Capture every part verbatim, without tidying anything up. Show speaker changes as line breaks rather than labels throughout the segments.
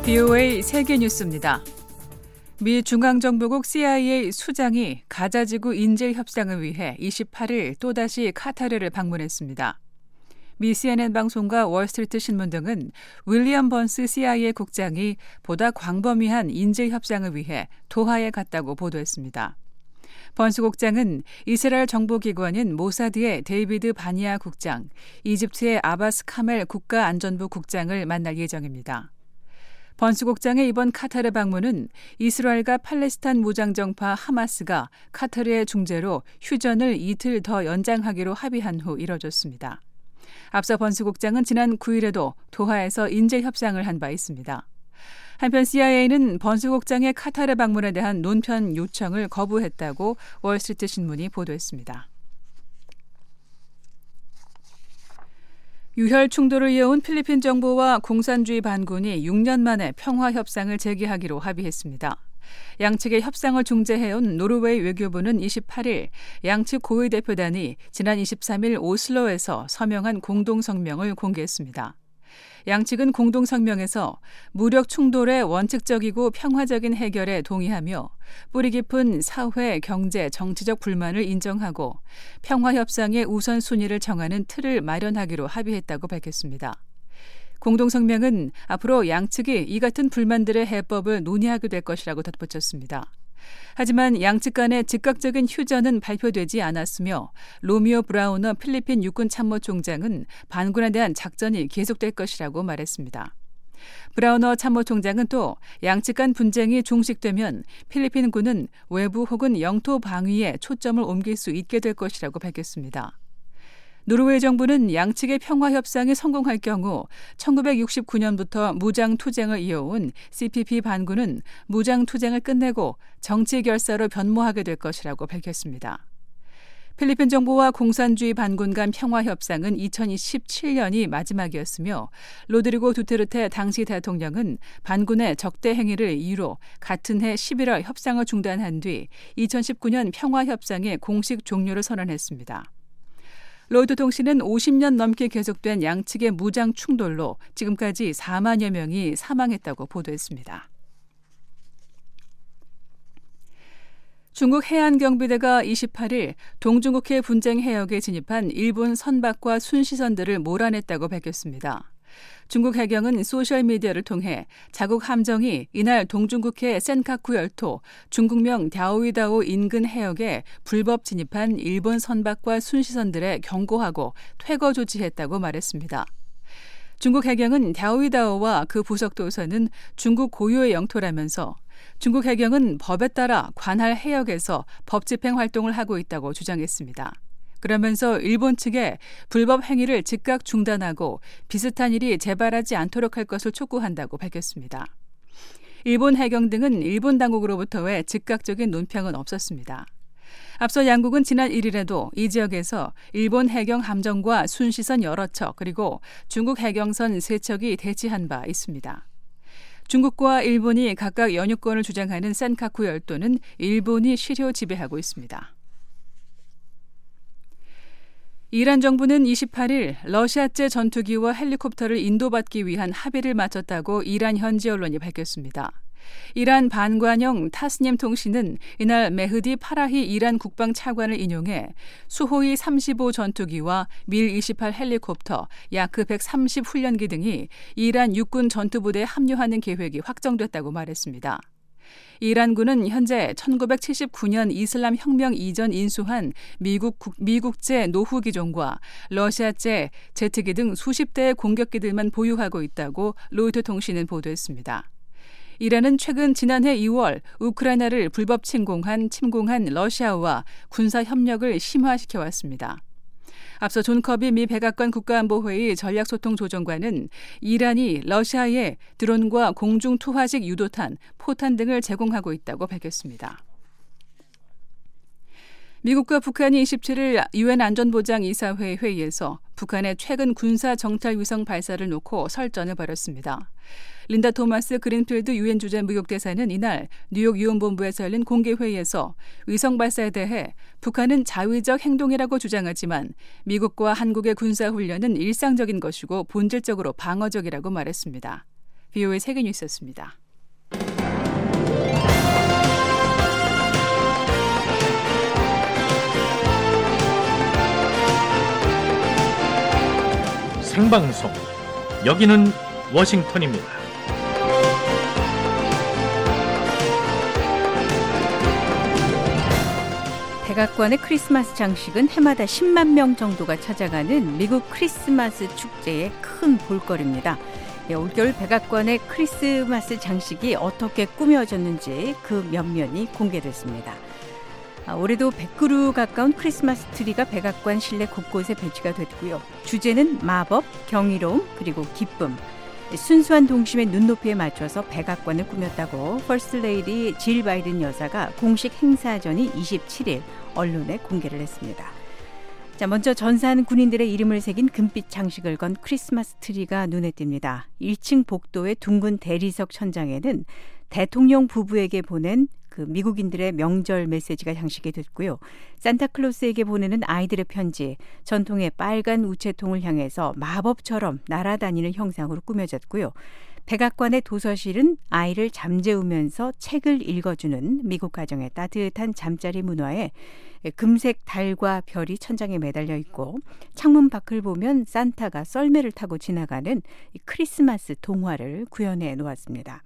브이오에이 세계뉴스입니다. 미 중앙정보국 씨아이에이 수장이 가자지구 인질 협상을 위해 이십팔 일 또다시 카타르를 방문했습니다. 미 씨엔엔 방송과 월스트리트 신문 등은 윌리엄 번스 씨아이에이 국장이 보다 광범위한 인질 협상을 위해 도하에 갔다고 보도했습니다. 번스 국장은 이스라엘 정보기관인 모사드의 데이비드 바니아 국장, 이집트의 아바스 카멜 국가안전부 국장을 만날 예정입니다. 번스 국장의 이번 카타르 방문은 이스라엘과 팔레스타인 무장정파 하마스가 카타르의 중재로 휴전을 이틀 더 연장하기로 합의한 후 이뤄졌습니다. 앞서 번스 국장은 지난 구 일에도 도하에서 인질 협상을 한 바 있습니다. 한편 씨아이에이는 번스 국장의 카타르 방문에 대한 논평 요청을 거부했다고 월스트리트 신문이 보도했습니다. 유혈 충돌을 이어온 필리핀 정부와 공산주의 반군이 육 년 만에 평화 협상을 재개하기로 합의했습니다. 양측의 협상을 중재해온 노르웨이 외교부는 이십팔 일 양측 고위 대표단이 지난 이십삼 일 오슬로에서 서명한 공동성명을 공개했습니다. 양측은 공동성명에서 무력 충돌의 원칙적이고 평화적인 해결에 동의하며 뿌리 깊은 사회, 경제, 정치적 불만을 인정하고 평화협상의 우선순위를 정하는 틀을 마련하기로 합의했다고 밝혔습니다. 공동성명은 앞으로 양측이 이 같은 불만들의 해법을 논의하게 될 것이라고 덧붙였습니다. 하지만 양측 간의 즉각적인 휴전은 발표되지 않았으며 로미오 브라우너 필리핀 육군 참모총장은 반군에 대한 작전이 계속될 것이라고 말했습니다. 브라우너 참모총장은 또 양측 간 분쟁이 종식되면 필리핀군은 외부 혹은 영토 방위에 초점을 옮길 수 있게 될 것이라고 밝혔습니다. 노르웨이 정부는 양측의 평화협상이 성공할 경우 천구백육십구 년부터 무장투쟁을 이어온 씨피피 반군은 무장투쟁을 끝내고 정치 결사로 변모하게 될 것이라고 밝혔습니다. 필리핀 정부와 공산주의 반군 간 평화협상은 이천십칠 년이 마지막이었으며 로드리고 두테르테 당시 대통령은 반군의 적대 행위를 이유로 같은 해 십일월 협상을 중단한 뒤 이천십구 년 평화협상의 공식 종료를 선언했습니다. 로이터 통신은 오십 년 넘게 계속된 양측의 무장 충돌로 지금까지 사만여 명이 사망했다고 보도했습니다. 중국 해안경비대가 이십팔 일 동중국해 분쟁 해역에 진입한 일본 선박과 순시선들을 몰아냈다고 밝혔습니다. 중국 해경은 소셜미디어를 통해 자국 함정이 이날 동중국해 센카쿠 열도 중국명 랴오이다오 인근 해역에 불법 진입한 일본 선박과 순시선들에 경고하고 퇴거 조치했다고 말했습니다. 중국 해경은 랴오이다오와 그 부속도서는 중국 고유의 영토라면서 중국 해경은 법에 따라 관할 해역에서 법 집행 활동을 하고 있다고 주장했습니다. 그러면서 일본 측에 불법 행위를 즉각 중단하고 비슷한 일이 재발하지 않도록 할 것을 촉구한다고 밝혔습니다. 일본 해경 등은 일본 당국으로부터의 즉각적인 논평은 없었습니다. 앞서 양국은 지난 일 일에도 이 지역에서 일본 해경 함정과 순시선 여러 척 그리고 중국 해경선 세 척이 대치한 바 있습니다. 중국과 일본이 각각 연유권을 주장하는 센카쿠 열도는 일본이 실효 지배하고 있습니다. 이란 정부는 이십팔 일 러시아제 전투기와 헬리콥터를 인도받기 위한 합의를 마쳤다고 이란 현지 언론이 밝혔습니다. 이란 반관영 타스님 통신은 이날 메흐디 파라히 이란 국방 차관을 인용해 수호이 삼십오 전투기와 밀 이십팔 헬리콥터, 야크 백삼십 훈련기 등이 이란 육군 전투부대에 합류하는 계획이 확정됐다고 말했습니다. 이란군은 현재 천구백칠십구 년 이슬람 혁명 이전 인수한 미국, 미국제 노후기종과 러시아제 제트기 등 수십 대의 공격기들만 보유하고 있다고 로이터 통신은 보도했습니다. 이란은 최근 지난해 이월 우크라이나를 불법 침공한 침공한 러시아와 군사 협력을 심화시켜 왔습니다. 앞서 존 커비 미 백악관 국가안보회의 전략소통조정관은 이란이 러시아에 드론과 공중투하식 유도탄, 포탄 등을 제공하고 있다고 밝혔습니다. 미국과 북한이 이십칠 일 유엔 안전보장이사회 회의에서 북한의 최근 군사 정찰 위성 발사를 놓고 설전을 벌였습니다. 린다 토마스 그린필드 유엔 주재 무역대사는 이날 뉴욕 유엔본부에서 열린 공개회의에서 위성 발사에 대해 북한은 자위적 행동이라고 주장하지만 미국과 한국의 군사훈련은 일상적인 것이고 본질적으로 방어적이라고 말했습니다. 비오의 세계뉴스였습니다.
생방송, 여기는 워싱턴입니다.
백악관의 크리스마스 장식은 해마다 십만 명 정도가 찾아가는 미국 크리스마스 축제의 큰 볼거리입니다. 예, 올겨울 백악관의 크리스마스 장식이 어떻게 꾸며졌는지 그 면면이 공개됐습니다. 아, 올해도 백 그루 가까운 크리스마스 트리가 백악관 실내 곳곳에 배치가 됐고요. 주제는 마법, 경이로움, 그리고 기쁨. 순수한 동심의 눈높이에 맞춰서 백악관을 꾸몄다고 퍼스트 레이디 질 바이든 여사가 공식 행사 전인 이십칠 일 언론에 공개를 했습니다. 자, 먼저 전사한 군인들의 이름을 새긴 금빛 장식을 건 크리스마스 트리가 눈에 띕니다. 일 층 복도의 둥근 대리석 천장에는 대통령 부부에게 보낸 그 미국인들의 명절 메시지가 장식이 됐고요. 산타클로스에게 보내는 아이들의 편지, 전통의 빨간 우체통을 향해서 마법처럼 날아다니는 형상으로 꾸며졌고요. 백악관의 도서실은 아이를 잠재우면서 책을 읽어주는 미국 가정의 따뜻한 잠자리 문화에 금색 달과 별이 천장에 매달려 있고, 창문 밖을 보면 산타가 썰매를 타고 지나가는 크리스마스 동화를 구현해 놓았습니다.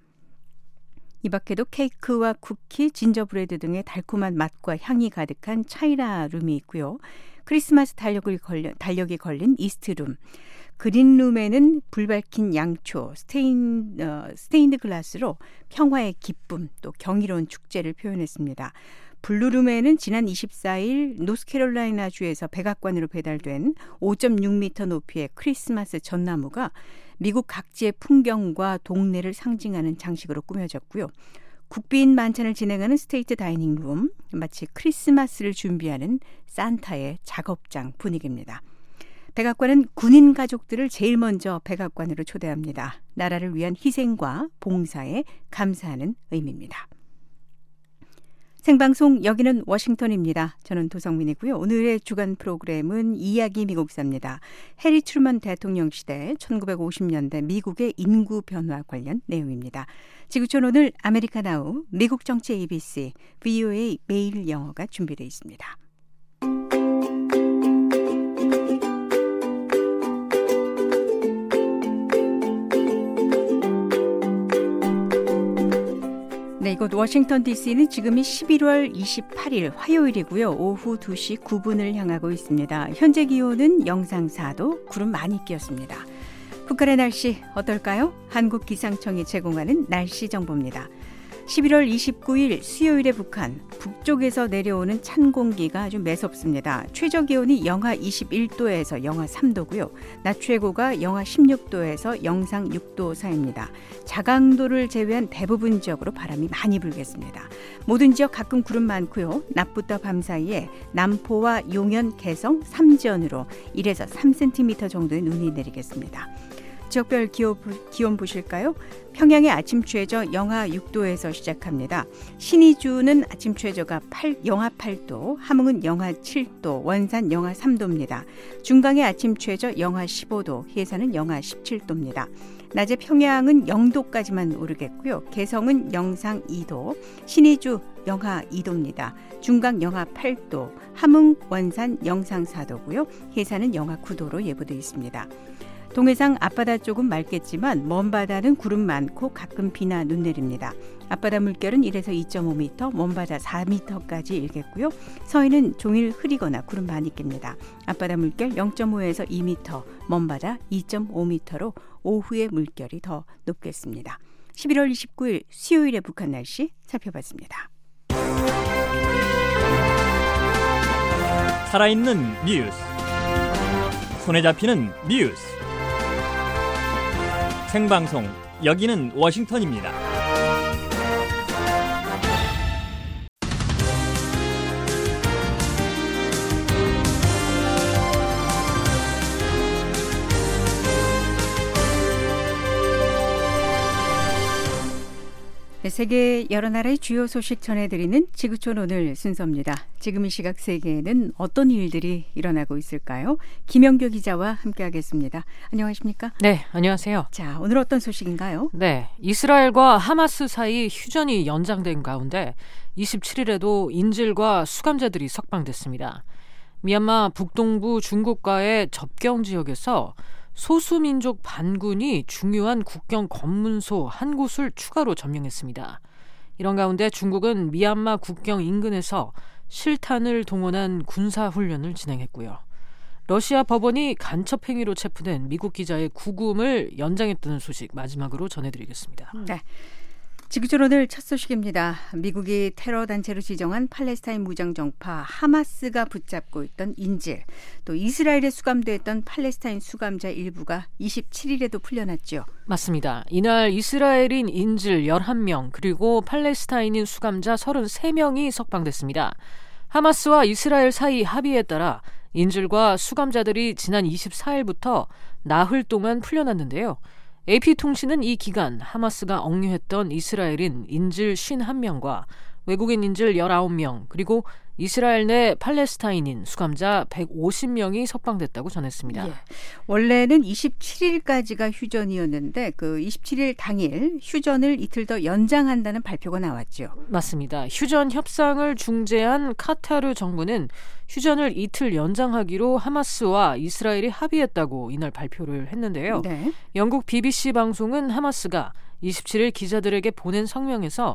이 밖에도 케이크와 쿠키, 진저브레드 등의 달콤한 맛과 향이 가득한 차이나 룸이 있고요. 크리스마스 달력을 걸려, 달력이 걸린 이스트룸, 그린룸에는 불 밝힌 양초, 스테인, 어, 스테인드 글라스로 평화의 기쁨, 또 경이로운 축제를 표현했습니다. 블루룸에는 지난 이십사 일 노스캐롤라이나주에서 백악관으로 배달된 오 점 육 미터 높이의 크리스마스 전나무가 미국 각지의 풍경과 동네를 상징하는 장식으로 꾸며졌고요. 국빈 만찬을 진행하는 스테이트 다이닝룸, 마치 크리스마스를 준비하는 산타의 작업장 분위기입니다. 백악관은 군인 가족들을 제일 먼저 백악관으로 초대합니다. 나라를 위한 희생과 봉사에 감사하는 의미입니다. 생방송, 여기는 워싱턴입니다. 저는 도성민이고요. 오늘의 주간 프로그램은 이야기 미국사입니다. 해리 트루먼 대통령 시대 천구백오십 년대 미국의 인구 변화 관련 내용입니다. 지구촌 오늘 아메리카 나우, 미국 정치 에이비씨, 브이오에이 매일 영어가 준비되어 있습니다. 네, 이곳 워싱턴 디씨는 지금이 십일월 이십팔일 화요일이고요. 오후 두 시 구 분을 향하고 있습니다. 현재 기온은 영상 사 도, 구름 많이 끼었습니다. 북한의 날씨 어떨까요? 한국기상청이 제공하는 날씨 정보입니다. 십일월 이십구일 수요일의 북한, 북쪽에서 내려오는 찬 공기가 아주 매섭습니다. 최저 기온이 영하 이십일 도에서 영하 삼 도고요. 낮 최고가 영하 십육 도에서 영상 육 도 사이입니다. 자강도를 제외한 대부분 지역으로 바람이 많이 불겠습니다. 모든 지역 가끔 구름 많고요. 낮부터 밤 사이에 남포와 용현, 개성, 삼지연으로 일에서 삼 센티미터 정도의 눈이 내리겠습니다. 지역별 기온, 기온 보실까요? 평양의 아침 최저 영하 육 도에서 시작합니다. 신의주는 아침 최저가 팔, 영하 팔 도, 함흥은 영하 칠 도, 원산 영하 삼 도입니다. 중강의 아침 최저 영하 십오 도, 해산은 영하 십칠 도입니다. 낮에 평양은 영 도까지만 오르겠고요. 개성은 영상 이 도, 신의주 영하 이 도입니다. 중강 영하 팔 도, 함흥, 원산 영상 사 도고요. 해산은 영하 구 도로 예보되어 있습니다. 동해상 앞바다 쪽은 맑겠지만 먼 바다는 구름 많고 가끔 비나 눈 내립니다. 앞바다 물결은 일에서 이 점 오 미터, 먼바다 사 미터까지 일겠고요. 서해는 종일 흐리거나 구름 많이 낍니다. 앞바다 물결 영 점 오에서 이 미터, 먼바다 이 점 오 미터로 오후에 물결이 더 높겠습니다. 십일월 이십구일 수요일의 북한 날씨 살펴봤습니다.
살아있는 뉴스, 손에 잡히는 뉴스, 생방송, 여기는 워싱턴입니다.
네, 네, 세계 여러 나라의 주요 소식 전해드리는 지구촌 오늘 순서입니다. 지금 이 시각 세계에는 어떤 일들이 일어나고 있을까요? 김영교 기자와 함께하겠습니다. 안녕하십니까?
네, 안녕하세요.
자, 오늘 어떤 소식인가요?
네, 이스라엘과 하마스 사이 휴전이 연장된 가운데 이십칠 일에도 인질과 수감자들이 석방됐습니다. 미얀마 북동부 중국과의 접경 지역에서 소수민족 반군이 중요한 국경 검문소 한 곳을 추가로 점령했습니다. 이런 가운데 중국은 미얀마 국경 인근에서 실탄을 동원한 군사훈련을 진행했고요. 러시아 법원이 간첩 행위로 체포된 미국 기자의 구금을 연장했다는 소식 마지막으로 전해드리겠습니다.
네. 지구촌 오늘 첫 소식입니다. 미국이 테러 단체로 지정한 팔레스타인 무장정파 하마스가 붙잡고 있던 인질, 또 이스라엘에 수감돼 있던 팔레스타인 수감자 일부가 이십칠 일에도 풀려났죠.
맞습니다. 이날 이스라엘인 인질 열한 명 그리고 팔레스타인인 수감자 서른세 명이 석방됐습니다. 하마스와 이스라엘 사이 합의에 따라 인질과 수감자들이 지난 이십사 일부터 나흘 동안 풀려났는데요. 에이피통신은 이 기간 하마스가 억류했던 이스라엘인 인질 오십일 명과 외국인 인질 열아홉 명 그리고 이스라엘 내 팔레스타인인 수감자 백오십 명이 석방됐다고 전했습니다.
예. 원래는 이십칠 일까지가 휴전이었는데 그 이십칠 일 당일 휴전을 이틀 더 연장한다는 발표가 나왔죠.
맞습니다. 휴전 협상을 중재한 카타르 정부는 휴전을 이틀 연장하기로 하마스와 이스라엘이 합의했다고 이날 발표를 했는데요.
네.
영국 비비씨 방송은 하마스가 이십칠 일 기자들에게 보낸 성명에서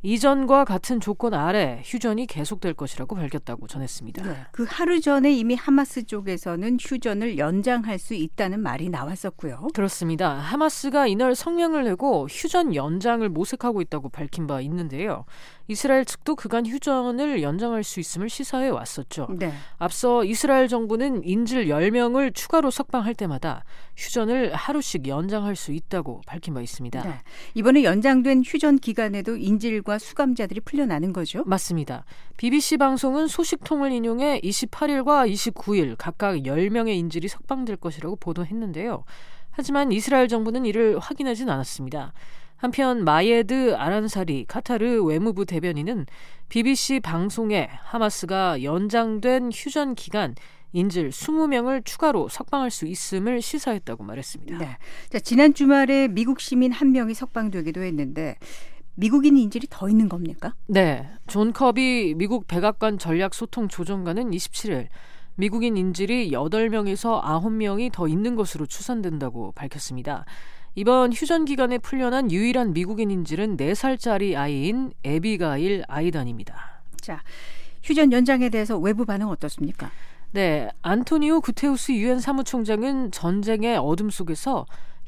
이전과 같은 조건 아래 휴전이 계속될 것이라고 밝혔다고 전했습니다.
네, 그 하루 전에 이미 하마스 쪽에서는 휴전을 연장할 수 있다는 말이 나왔었고요.
그렇습니다. 하마스가 이날 성명을 내고 휴전 연장을 모색하고 있다고 밝힌 바 있는데요. 이스라엘 측도 그간 휴전을 연장할 수 있음을 시사해 왔었죠.
네.
앞서 이스라엘 정부는 인질 열 명을 추가로 석방할 때마다 휴전을 하루씩 연장할 수 있다고 밝힌 바 있습니다.
네. 이번에 연장된 휴전 기간에도 인질과 수감자들이 풀려나는 거죠?
맞습니다. 비비씨 방송은 소식통을 인용해 이십팔 일과 이십구 일 각각 열 명의 인질이 석방될 것이라고 보도했는데요. 하지만 이스라엘 정부는 이를 확인하진 않았습니다. 한편 마예드 아란사리 카타르 외무부 대변인은 비비씨 방송에 하마스가 연장된 휴전 기간 인질 이십 명을 추가로 석방할 수 있음을 시사했다고 말했습니다.
네. 자, 지난 주말에 미국 시민 한 명이 석방되기도 했는데 미국인 인질이 더 있는 겁니까?
네. 존 커비 미국 백악관 전략소통조정관은 이십칠 일 미국인 인질이 여덟 명에서 아홉 명이 더 있는 것으로 추산된다고 밝혔습니다. 이번 휴전 기간에 풀려난 유일한 미국인 인질은 네 살짜리 아이인 에비가일 아이단입니다.
자, 휴전 연장에 대해서 외부 반응 어떻습니까?
네, 안토니오 구테우스 유엔 사무총장은 전쟁의 어둠 속에서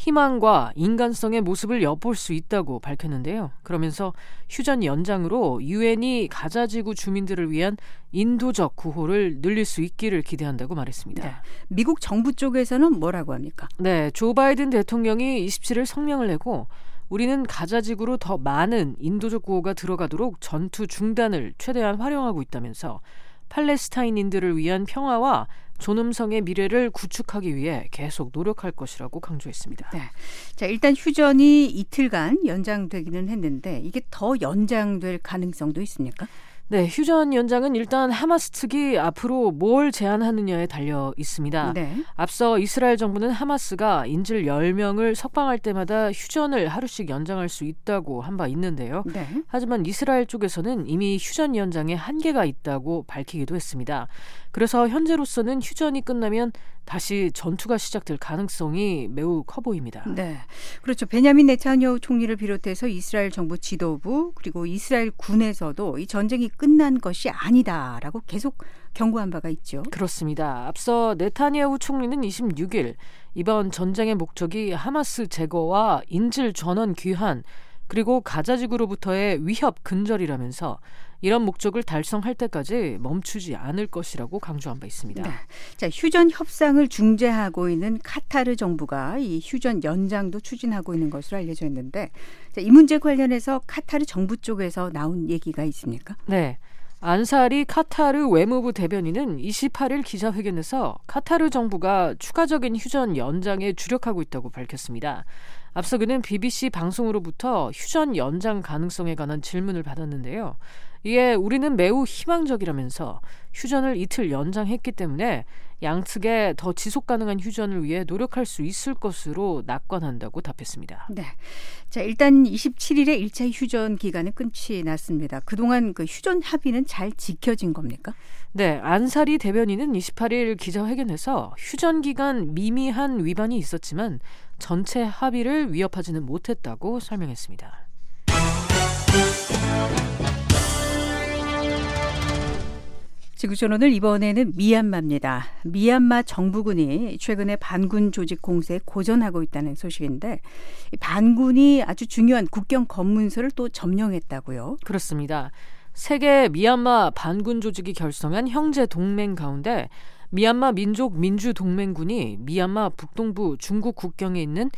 희망과 인간성의 모습을 엿볼 수 있다고 밝혔는데요. 그러면서 휴전 연장으로 유엔이 가자지구 주민들을 위한 인도적 구호를 늘릴 수 있기를 기대한다고 말했습니다.
네. 미국 정부 쪽에서는 뭐라고 합니까?
네, 조 바이든 대통령이 이십칠 일 성명을 내고 우리는 가자지구로 더 많은 인도적 구호가 들어가도록 전투 중단을 최대한 활용하고 있다면서 팔레스타인인들을 위한 평화와 존엄성의 미래를 구축하기 위해 계속 노력할 것이라고 강조했습니다.
네. 자, 일단 휴전이 이틀간 연장되기는 했는데 이게 더 연장될 가능성도 있습니까?
네, 휴전 연장은 일단 하마스 측이 앞으로 뭘 제안하느냐에 달려 있습니다.
네.
앞서 이스라엘 정부는 하마스가 인질 열 명을 석방할 때마다 휴전을 하루씩 연장할 수 있다고 한 바 있는데요.
네.
하지만 이스라엘 쪽에서는 이미 휴전 연장에 한계가 있다고 밝히기도 했습니다. 그래서 현재로서는 휴전이 끝나면 다시 전투가 시작될 가능성이 매우 커 보입니다.
네, 그렇죠. 베냐민 네타냐후 총리를 비롯해서 이스라엘 정부 지도부 그리고 이스라엘 군에서도 이 전쟁이 끝난 것이 아니다라고 계속 경고한 바가 있죠.
그렇습니다. 앞서 네타냐후 총리는 이십육 일 이번 전쟁의 목적이 하마스 제거와 인질 전원 귀환 그리고 가자지구로부터의 위협 근절이라면서 이런 목적을 달성할 때까지 멈추지 않을 것이라고 강조한 바 있습니다.
네. 자, 휴전 협상을 중재하고 있는 카타르 정부가 이 휴전 연장도 추진하고 있는 것으로 알려져 있는데 자, 이 문제 관련해서 카타르 정부 쪽에서 나온 얘기가 있습니까?
네. 안사리 카타르 외무부 대변인은 이십팔 일 기자회견에서 카타르 정부가 추가적인 휴전 연장에 주력하고 있다고 밝혔습니다. 앞서 그는 비비씨 방송으로부터 휴전 연장 가능성에 관한 질문을 받았는데요. 이에 우리는 매우 희망적이라면서 휴전을 이틀 연장했기 때문에 양측에 더 지속 가능한 휴전을 위해 노력할 수 있을 것으로 낙관한다고 답했습니다.
네, 자 일단 이십칠 일에 일 차 휴전 기간은 끝이 났습니다. 그동안 그 휴전 합의는 잘 지켜진 겁니까?
네, 안사리 대변인은 이십팔 일 기자회견에서 휴전 기간 미미한 위반이 있었지만 전체 합의를 위협하지는 못했다고 설명했습니다.
지구촌 오늘 이번에는 미얀마입니다. 미얀마 정부군이 최근에 반군 조직 공세에 고전하고 있다는 소식인데 반군이 아주 중요한 국경 검문소를 또 점령했다고요?
그렇습니다. 세계 미얀마 반군 조직이 결성한 형제 동맹 가운데 미얀마 민족 민주동맹군이 미얀마 북동부 중국 국경에 있는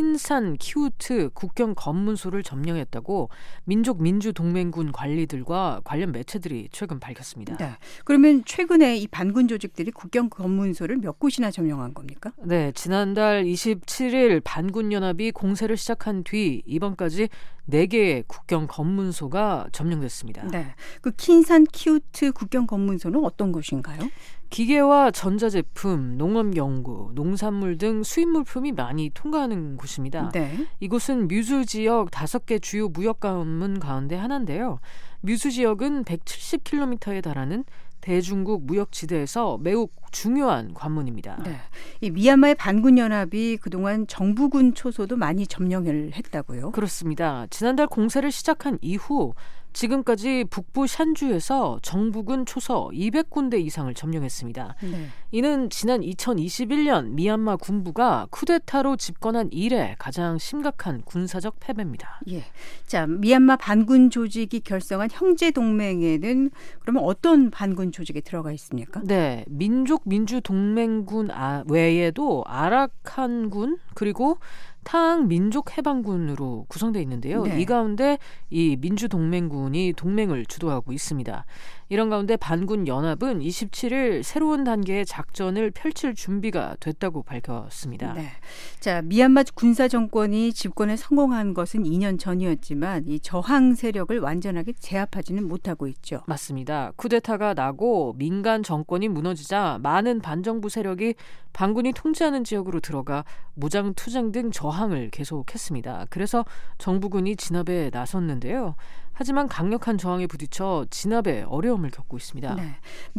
킨산 키우트 국경 검문소를 점령했다고 민족 민주동맹군 관리들과 관련 매체들이 최근 밝혔습니다.
네. 그러면 최근에 이 반군 조직들이 국경 검문소를 몇 곳이나 점령한 겁니까?
네, 지난달 이십칠 일 반군 연합이 공세를 시작한 뒤 이번까지 네 개의 국경 검문소가 점령됐습니다.
네, 그 킨산 키우트 국경 검문소는 어떤 곳인가요?
기계와 전자제품, 농업연구, 농산물 등 수입물품이 많이 통과하는 곳입니다.
네.
이곳은 뮤즈 지역 다섯 개 주요 무역 관문 가운데 하나인데요. 뮤즈 지역은 백칠십 킬로미터에 달하는 대중국 무역지대에서 매우 중요한 관문입니다.
네. 이 미얀마의 반군 연합이 그동안 정부군 초소도 많이 점령을 했다고요?
그렇습니다. 지난달 공세를 시작한 이후 지금까지 북부 샨주에서 정부군 초서 이백 군데 이상을 점령했습니다.
네.
이는 지난 이천이십일 년 미얀마 군부가 쿠데타로 집권한 이래 가장 심각한 군사적 패배입니다.
예. 자, 미얀마 반군 조직이 결성한 형제 동맹에는 그러면 어떤 반군 조직이 들어가 있습니까?
네, 민족 민주동맹군 외에도 아라칸군 그리고 타앙 민족해방군으로 구성되어 있는데요.
네.
이 가운데 이 민주동맹군이 동맹을 주도하고 있습니다. 이런 가운데 반군 연합은 이십칠 일 새로운 단계의 작전을 펼칠 준비가 됐다고 밝혔습니다.
네. 자, 미얀마 군사 정권이 집권에 성공한 것은 이 년 전이었지만 이 저항 세력을 완전하게 제압하지는 못하고 있죠.
맞습니다. 쿠데타가 나고 민간 정권이 무너지자 많은 반정부 세력이 반군이 통제하는 지역으로 들어가 무장 투쟁 등 저항을 계속했습니다. 그래서 정부군이 진압에 나섰는데요. 하지만 강력한 저항에 부딪혀 진압에 어려움을 겪고 있습니다.
네.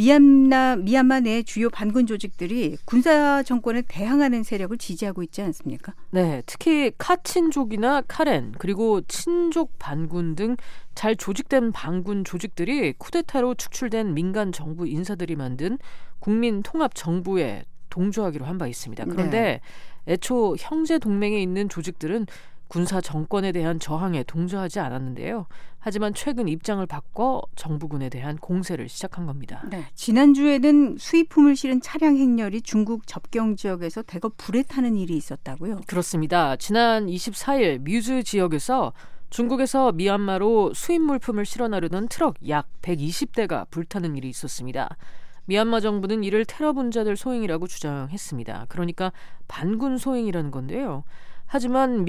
미얀마, 미얀마 내 주요 반군 조직들이 군사 정권에 대항하는 세력을 지지하고 있지 않습니까?
네, 특히 카친족이나 카렌 그리고 친족 반군 등 잘 조직된 반군 조직들이 쿠데타로 축출된 민간 정부 인사들이 만든 국민 통합 정부에 동조하기로 한 바 있습니다. 그런데 네. 애초 형제 동맹에 있는 조직들은 군사 정권에 대한 저항에 동조하지 않았는데요. 하지만 최근 입장을 바꿔 정부군에 대한 공세를 시작한 겁니다.
네, 지난주에는 수입품을 실은 차량 행렬이 중국 접경 지역에서 대거 불에 타는 일이 있었다고요?
그렇습니다. 지난 이십사 일 뮤즈 지역에서 중국에서 미얀마로 수입 물품을 실어 나르던 트럭 약 백이십 대가 불타는 일이 있었습니다. 미얀마 정부는 이를 테러 분자들 소행이라고 주장했습니다. 그러니까 반군 소행이라는 건데요. 하지만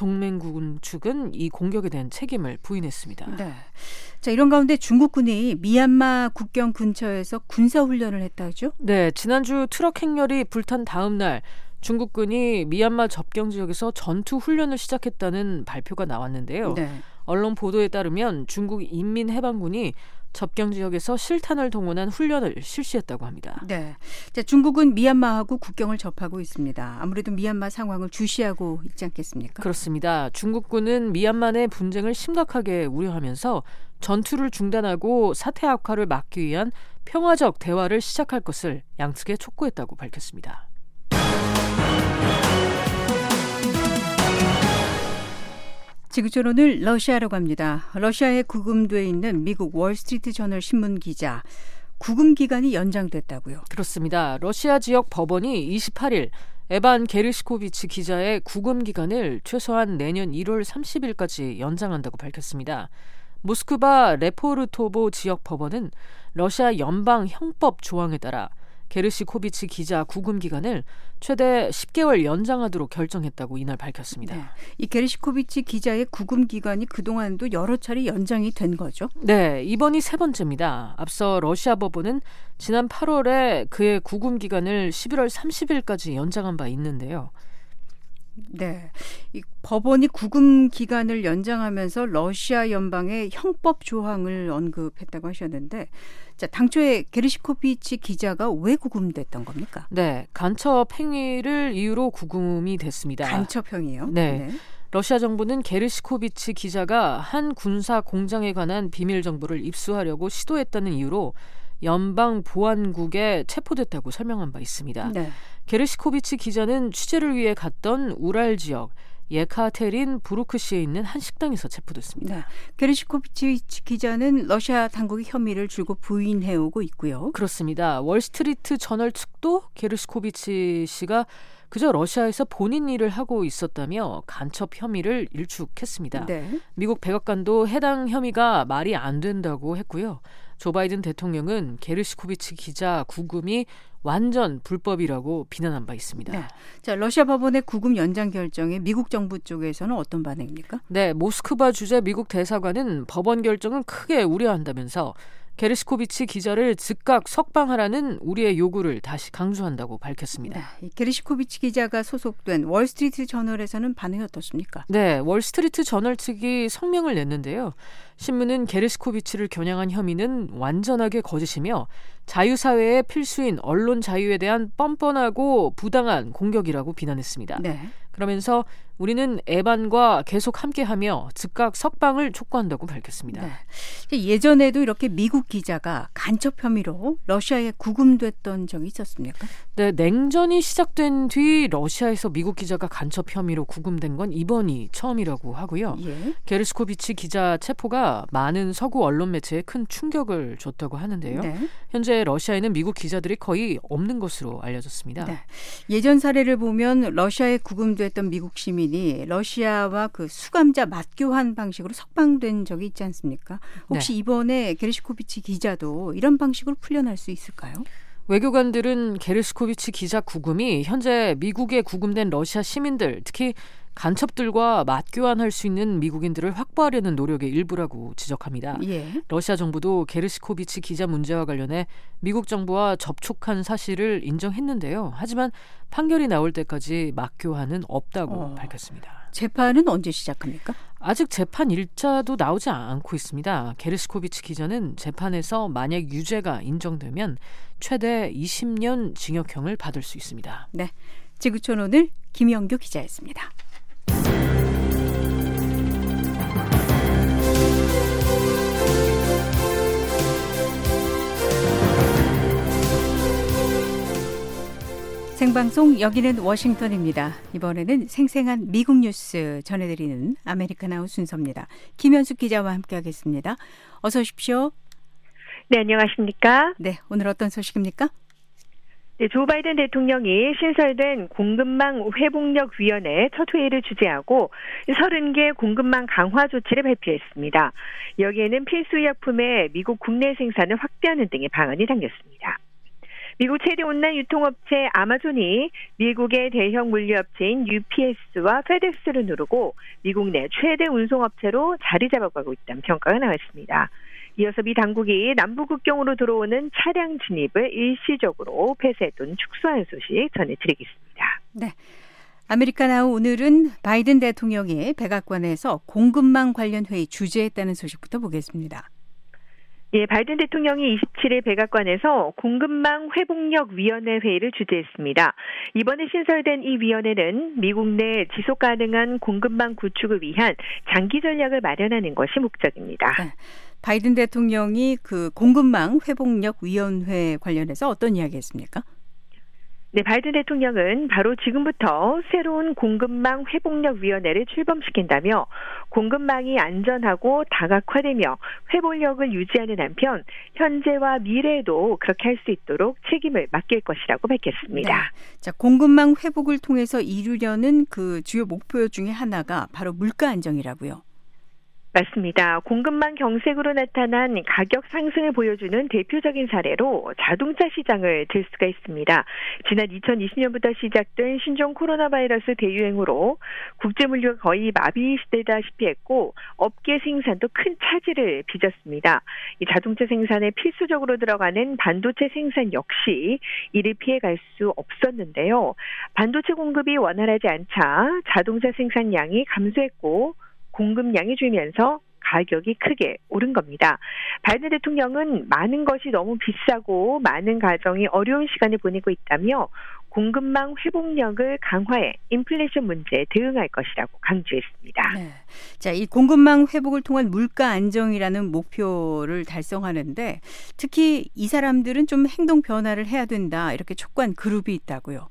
민주동맹군 측은 이 공격에 대한 책임을 부인했습니다.
네. 자, 이런 가운데 중국군이 미얀마 국경 근처에서 군사훈련을 했다죠?
네, 지난주 트럭 행렬이 불탄 다음 날 중국군이 미얀마 접경 지역에서 전투 훈련을 시작했다는 발표가 나왔는데요.
네.
언론 보도에 따르면 중국 인민해방군이 접경 지역에서 실탄을 동원한 훈련을 실시했다고 합니다.
네, 자, 중국은 미얀마하고 국경을 접하고 있습니다. 아무래도 미얀마 상황을 주시하고 있지 않겠습니까?
그렇습니다. 중국군은 미얀마 내 분쟁을 심각하게 우려하면서 전투를 중단하고 사태 악화를 막기 위한 평화적 대화를 시작할 것을 양측에 촉구했다고 밝혔습니다.
지구촌 오늘 러시아로 갑니다. 러시아에 구금돼 있는 미국 월스트리트 저널 신문 기자, 구금 기간이 연장됐다고요?
그렇습니다. 러시아 지역 법원이 이십팔 일 에반 게르시코비치 기자의 구금 기간을 최소한 내년 일월 삼십일까지 연장한다고 밝혔습니다. 모스크바 레포르토보 지역 법원은 러시아 연방 형법 조항에 따라 게르시코비치 기자 구금 기간을 최대 십 개월 연장하도록 결정했다고 이날 밝혔습니다.
네. 이 게르시코비치 기자의 구금 기간이 그동안도 여러 차례 연장이 된 거죠?
네, 이번이 세 번째입니다. 앞서 러시아 법원은 지난 팔월에 그의 구금 기간을 십일월 삼십일까지 연장한 바 있는데요.
네, 이 법원이 구금 기간을 연장하면서 러시아 연방의 형법 조항을 언급했다고 하셨는데, 자, 당초에 게르시코비치 기자가 왜 구금됐던 겁니까?
네, 간첩 행위를 이유로 구금이 됐습니다.
간첩형이요?
네.
네.
러시아 정부는 게르시코비치 기자가 한 군사 공장에 관한 비밀 정보를 입수하려고 시도했다는 이유로 연방 보안국에 체포됐다고 설명한 바 있습니다.
네.
게르시코비치 기자는 취재를 위해 갔던 우랄 지역 예카테린 부르크시에 있는 한 식당에서 체포됐습니다.
네. 게르시코비치 기자는 러시아 당국의 혐의를 줄곧 부인해오고 있고요.
그렇습니다. 월스트리트 저널 측도 게르시코비치 씨가 그저 러시아에서 본인 일을 하고 있었다며 간첩 혐의를 일축했습니다.
네.
미국 백악관도 해당 혐의가 말이 안 된다고 했고요. 조 바이든 대통령은 게르시코비치 기자 구금이 완전 불법이라고 비난한 바 있습니다.
네. 자, 러시아 법원의 구금 연장 결정에 미국 정부 쪽에서는 어떤 반응입니까?
네, 모스크바 주재 미국 대사관은 법원 결정을 크게 우려한다면서 게르시코비치 기자를 즉각 석방하라는 우리의 요구를 다시 강조한다고 밝혔습니다.
네, 게르시코비치 기자가 소속된 월스트리트 저널에서는 반응이 어떻습니까?
네, 월스트리트 저널 측이 성명을 냈는데요. 신문은 게르시코비치를 겨냥한 혐의는 완전하게 거짓이며 자유사회의 필수인 언론 자유에 대한 뻔뻔하고 부당한 공격이라고 비난했습니다.
네.
그러면서 우리는 에반과 계속 함께하며 즉각 석방을 촉구한다고 밝혔습니다.
네. 예전에도 이렇게 미국 기자가 간첩 혐의로 러시아에 구금됐던 적이 있었습니까?
네, 냉전이 시작된 뒤 러시아에서 미국 기자가 간첩 혐의로 구금된 건 이번이 처음이라고 하고요.
예.
게르시코비치 기자 체포가 많은 서구 언론 매체에 큰 충격을 줬다고 하는데요.
네.
현재 러시아에는 미국 기자들이 거의 없는 것으로 알려졌습니다.
네. 예전 사례를 보면 러시아에 구금됐던 미국 시민이 러시아와 그 수감자 맞교환 방식으로 석방된 적이 있지 않습니까? 혹시
네.
이번에 게르시코비치 기자도 이런 방식으로 풀려날 수 있을까요?
외교관들은 게르시코비치 기자 구금이 현재 미국에 구금된 러시아 시민들, 특히 간첩들과 맞교환할 수 있는 미국인들을 확보하려는 노력의 일부라고 지적합니다.
예.
러시아 정부도 게르시코비치 기자 문제와 관련해 미국 정부와 접촉한 사실을 인정했는데요. 하지만 판결이 나올 때까지 맞교환은 없다고
어.
밝혔습니다.
재판은 언제 시작합니까?
아직 재판 일자도 나오지 않고 있습니다. 게르시코비치 기자는 재판에서 만약 유죄가 인정되면 최대 이십 년 징역형을 받을 수 있습니다.
네, 지구촌 오늘 김영규 기자였습니다. 생방송 여기는 워싱턴입니다. 이번에는 생생한 미국 뉴스 전해드리는 아메리카나우 순서입니다. 김현숙 기자와 함께하겠습니다. 어서 오십시오.
네, 안녕하십니까?
네, 오늘 어떤 소식입니까?
네, 조 바이든 대통령이 신설된 공급망 회복력 위원회 첫 회의를 주재하고 서른 개 공급망 강화 조치를 발표했습니다. 여기에는 필수의약품의 미국 국내 생산을 확대하는 등의 방안이 담겼습니다. 미국 최대 온라인 유통업체 아마존이 미국의 대형 물류업체인 유피에스와 페덱스를 누르고 미국 내 최대 운송업체로 자리 잡아가고 있다는 평가가 나왔습니다. 이어서 미 당국이 남부국경으로 들어오는 차량 진입을 일시적으로 폐쇄 또는 축소하는 소식 전해드리겠습니다.
네, 아메리카나우 오늘은 바이든 대통령이 백악관에서 공급망 관련 회의 주재했다는 소식부터 보겠습니다.
예, 바이든 대통령이 이십칠 일 백악관에서 공급망 회복력 위원회 회의를 주재했습니다. 이번에 신설된 이 위원회는 미국 내 지속 가능한 공급망 구축을 위한 장기 전략을 마련하는 것이 목적입니다.
네, 바이든 대통령이 그 공급망 회복력 위원회 관련해서 어떤 이야기했습니까?
네, 바이든 대통령은 바로 지금부터 새로운 공급망 회복력 위원회를 출범시킨다며 공급망이 안전하고 다각화되며 회복력을 유지하는 한편 현재와 미래에도 그렇게 할 수 있도록 책임을 맡길 것이라고 밝혔습니다.
네. 자, 공급망 회복을 통해서 이루려는 그 주요 목표 중에 하나가 바로 물가 안정이라고요.
맞습니다. 공급망 경색으로 나타난 가격 상승을 보여주는 대표적인 사례로 자동차 시장을 들 수가 있습니다. 지난 이천이십 년부터 시작된 신종 코로나 바이러스 대유행으로 국제 물류가 거의 마비되다시피 했고 업계 생산도 큰 차질을 빚었습니다. 이 자동차 생산에 필수적으로 들어가는 반도체 생산 역시 이를 피해갈 수 없었는데요. 반도체 공급이 원활하지 않자 자동차 생산량이 감소했고 공급량이 줄면서 가격이 크게 오른 겁니다. 바이든 대통령은 많은 것이 너무 비싸고 많은 가정이 어려운 시간을 보내고 있다며 공급망 회복력을 강화해 인플레이션 문제에 대응할 것이라고 강조했습니다.
네. 자, 이 공급망 회복을 통한 물가 안정이라는 목표를 달성하는데 특히 이 사람들은 좀 행동 변화를 해야 된다 이렇게 촉구한 그룹이 있다고요.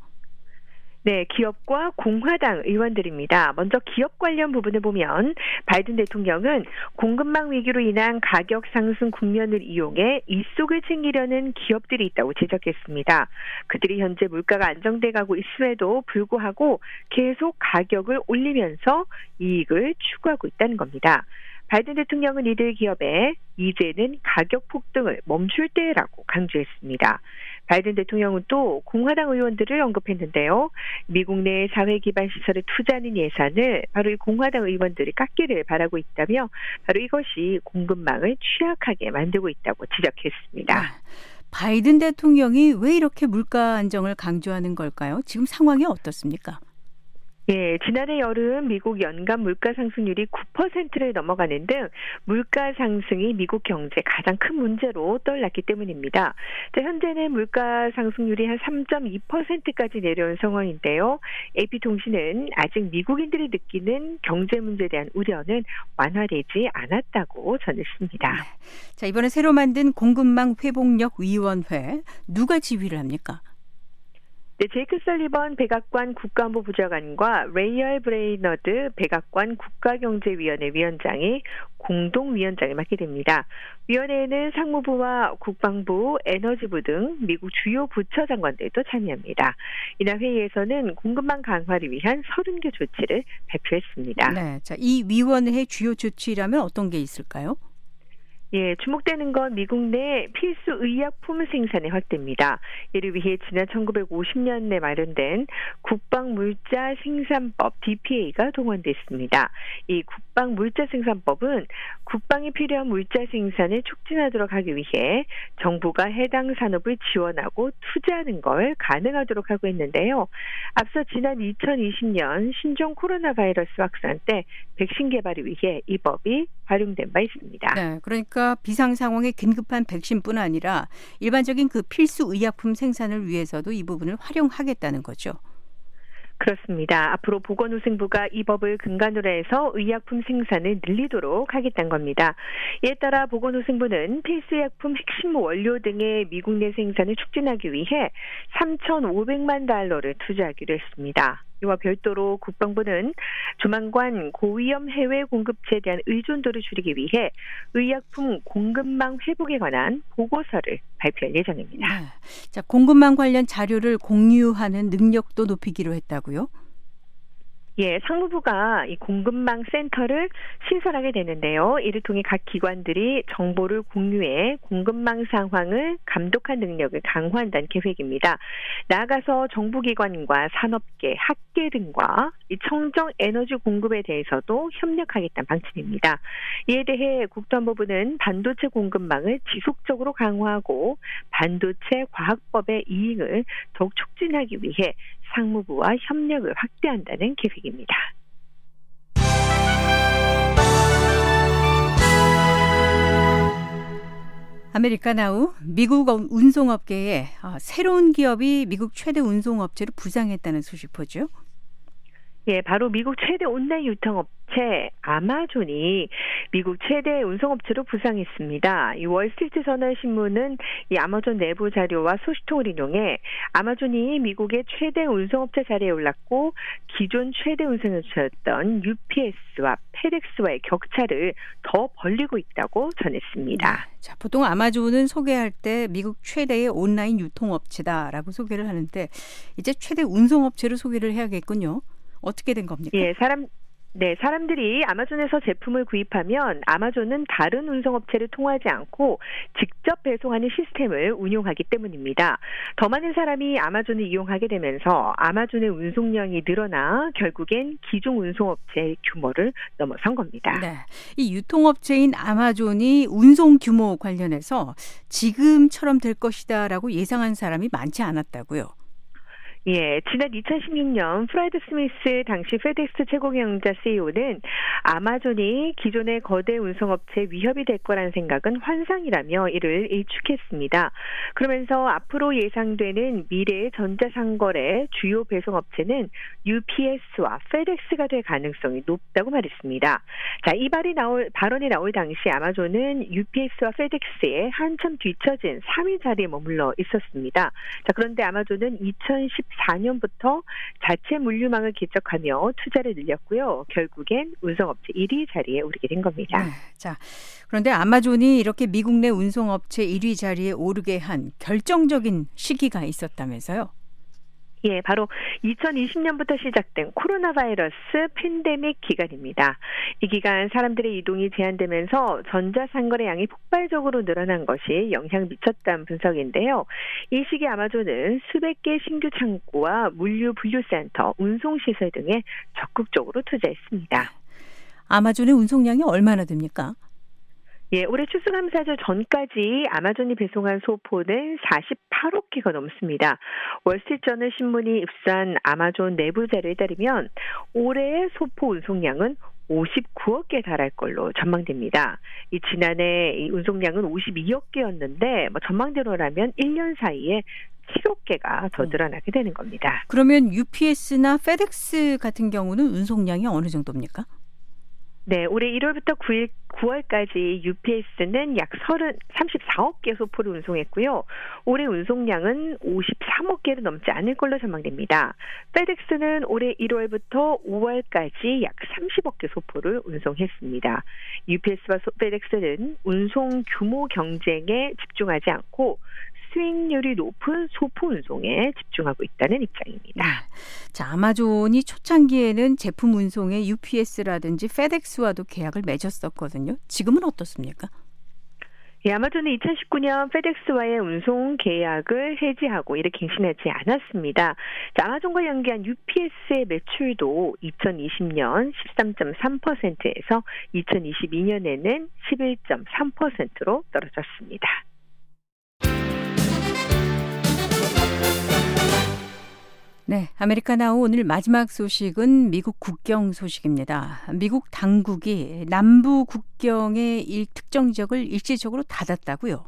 네, 기업과 공화당 의원들입니다. 먼저 기업 관련 부분을 보면 바이든 대통령은 공급망 위기로 인한 가격 상승 국면을 이용해 이속을 챙기려는 기업들이 있다고 지적했습니다. 그들이 현재 물가가 안정돼 가고 있음에도 불구하고 계속 가격을 올리면서 이익을 추구하고 있다는 겁니다. 바이든 대통령은 이들 기업에 이제는 가격 폭등을 멈출 때라고 강조했습니다. 바이든 대통령은 또 공화당 의원들을 언급했는데요. 미국 내 사회 기반 시설에 투자하는 예산을 바로 이 공화당 의원들이 깎기를 바라고 있다며 바로 이것이 공급망을 취약하게 만들고 있다고 지적했습니다.
네. 바이든 대통령이 왜 이렇게 물가 안정을 강조하는 걸까요? 지금 상황이 어떻습니까?
예, 지난해 여름 미국 연간 물가 상승률이 구 퍼센트를 넘어가는 등 물가 상승이 미국 경제 가장 큰 문제로 떠올랐기 때문입니다. 현재는 물가 상승률이 한 삼 점 이 퍼센트까지 내려온 상황인데요. 에이피통신은 아직 미국인들이 느끼는 경제 문제에 대한 우려는 완화되지 않았다고 전했습니다.
네. 자, 이번에 새로 만든 공급망 회복력 위원회 누가 지휘를 합니까?
네, 제이크 설리번 백악관 국가안보 부장관과 레이얼 브레이너드 백악관 국가경제위원회 위원장이 공동위원장을 맡게 됩니다. 위원회에는 상무부와 국방부, 에너지부 등 미국 주요 부처 장관들도 참여합니다. 이날 회의에서는 공급망 강화를 위한 서른 개 조치를 발표했습니다.
네, 자, 이 위원회의 주요 조치라면 어떤 게 있을까요?
예, 주목되는 건 미국 내 필수 의약품 생산의 확대입니다. 이를 위해 지난 천구백오십 년에 마련된 국방물자 생산법 디피에이가 동원됐습니다. 이 국방물자 생산법은 국방에 필요한 물자 생산을 촉진하도록 하기 위해 정부가 해당 산업을 지원하고 투자하는 걸 가능하도록 하고 있는데요. 앞서 지난 이천이십 년 신종 코로나 바이러스 확산 때 백신 개발을 위해 이 법이 활용된 바 있습니다.
네, 그러니까 비상 상황에 긴급한 백신뿐 아니라 일반적인 그 필수 의약품 생산을 위해서도 이 부분을 활용하겠다는 거죠.
그렇습니다. 앞으로 보건후생부가 이 법을 근간으로 해서 의약품 생산을 늘리도록 하겠다는 겁니다. 이에 따라 보건후생부는 필수의약품 핵심 원료 등의 미국 내 생산을 촉진하기 위해 삼천오백만 달러를 투자하기로 했습니다. 이와 별도로 국방부는 조만간 고위험 해외 공급체에 대한 의존도를 줄이기 위해 의약품 공급망 회복에 관한 보고서를 발표할 예정입니다.
네. 자, 공급망 관련 자료를 공유하는 능력도 높이기로 했다고요?
예, 상무부가 이 공급망 센터를 신설하게 되는데요. 이를 통해 각 기관들이 정보를 공유해 공급망 상황을 감독한 능력을 강화한다는 계획입니다. 나아가서 정부기관과 산업계, 학계 등과 이 청정 에너지 공급에 대해서도 협력하겠다는 방침입니다. 이에 대해 국토안보부는 반도체 공급망을 지속적으로 강화하고 반도체 과학법의 이익을 더욱 촉진하기 위해 상무부와 협력을 확대한다는 계획입니다.
아메리카나우 미국 운송업계에 새로운 기업이 미국 최대 운송업체로 부상했다는 소식포죠.
예, 바로 미국 최대 온라인 유통업체 아마존이 미국 최대 운송업체로 부상했습니다. 이 월스트리트 저널 신문은 이 아마존 내부 자료와 소식통을 인용해 아마존이 미국의 최대 운송업체 자리에 올랐고 기존 최대 운송업체였던 유피에스와 페덱스와의 격차를 더 벌리고 있다고 전했습니다.
자, 보통 아마존은 소개할 때 미국 최대의 온라인 유통업체다라고 소개를 하는데 이제 최대 운송업체로 소개를 해야겠군요. 어떻게 된 겁니까?
예, 사람 네, 사람들이 아마존에서 제품을 구입하면 아마존은 다른 운송업체를 통하지 않고 직접 배송하는 시스템을 운용하기 때문입니다. 더 많은 사람이 아마존을 이용하게 되면서 아마존의 운송량이 늘어나 결국엔 기존 운송업체의 규모를 넘어선 겁니다.
네, 이 유통업체인 아마존이 운송 규모 관련해서 지금처럼 될 것이다라고 예상한 사람이 많지 않았다고요.
예, 지난 이천십육 년 프라이드 스미스 당시 페덱스 최고경영자 씨이오는 아마존이 기존의 거대 운송업체에 위협이 될 거라는 생각은 환상이라며 이를 일축했습니다. 그러면서 앞으로 예상되는 미래의 전자상거래 주요 배송업체는 유피에스와 페덱스가 될 가능성이 높다고 말했습니다. 자, 이 발이 나올, 발언이 나올 당시 아마존은 유피에스와 페덱스에 한참 뒤처진 삼 위 자리에 머물러 있었습니다. 자, 그런데 아마존은 이천십사 년부터 자체 물류망을 개척하며 투자를 늘렸고요. 결국엔 운송업체 일 위 자리에 오르게 된 겁니다.
네, 자, 그런데 아마존이 이렇게 미국 내 운송업체 일 위 자리에 오르게 한 결정적인 시기가 있었다면서요?
예, 바로 이천이십 년부터 시작된 코로나 바이러스 팬데믹 기간입니다. 이 기간 사람들의 이동이 제한되면서 전자상거래 양이 폭발적으로 늘어난 것이 영향을 미쳤다는 분석인데요. 이 시기 아마존은 수백 개 신규 창고와 물류 분류센터, 운송시설 등에 적극적으로 투자했습니다.
아마존의 운송량이 얼마나 됩니까?
예, 올해 추수감사절 전까지 아마존이 배송한 소포는 사십팔억 개가 넘습니다. 월스트리트저널 신문이 입수한 아마존 내부 자료에 따르면 올해의 소포 운송량은 오십구억 개에 달할 걸로 전망됩니다. 이 지난해 이 운송량은 오십이억 개였는데 뭐 전망대로라면 일 년 사이에 칠억 개가 더 늘어나게 되는 겁니다.
그러면 유피에스나 페덱스 같은 경우는 운송량이 어느 정도입니까?
네, 올해 일월부터 구일, 구월까지 유피에스는 약 삼십사억 개 소포를 운송했고요. 올해 운송량은 오십삼억 개를 넘지 않을 걸로 전망됩니다. 페덱스는 올해 일월부터 오월까지 약 삼십억 개 소포를 운송했습니다. 유피에스와 페덱스는 운송 규모 경쟁에 집중하지 않고 수익률이 높은 소포 운송에 집중하고 있다는 입장입니다.
네. 자, 아마존이 초창기에는 제품 운송에 유피에스라든지 페덱스와도 계약을 맺었었거든요. 지금은 어떻습니까?
예, 아마존은 이천십구 년 페덱스와의 운송 계약을 해지하고 이를 갱신하지 않았습니다. 자, 아마존과 연계한 유피에스의 매출도 이천이십 년 십삼 점 삼 퍼센트에서 이천이십이 년에는 십일 점 삼 퍼센트로 떨어졌습니다.
네, 아메리카나우 오늘 마지막 소식은 미국 국경 소식입니다. 미국 당국이 남부 국경의 일 특정 지역을 일시적으로 닫았다고요?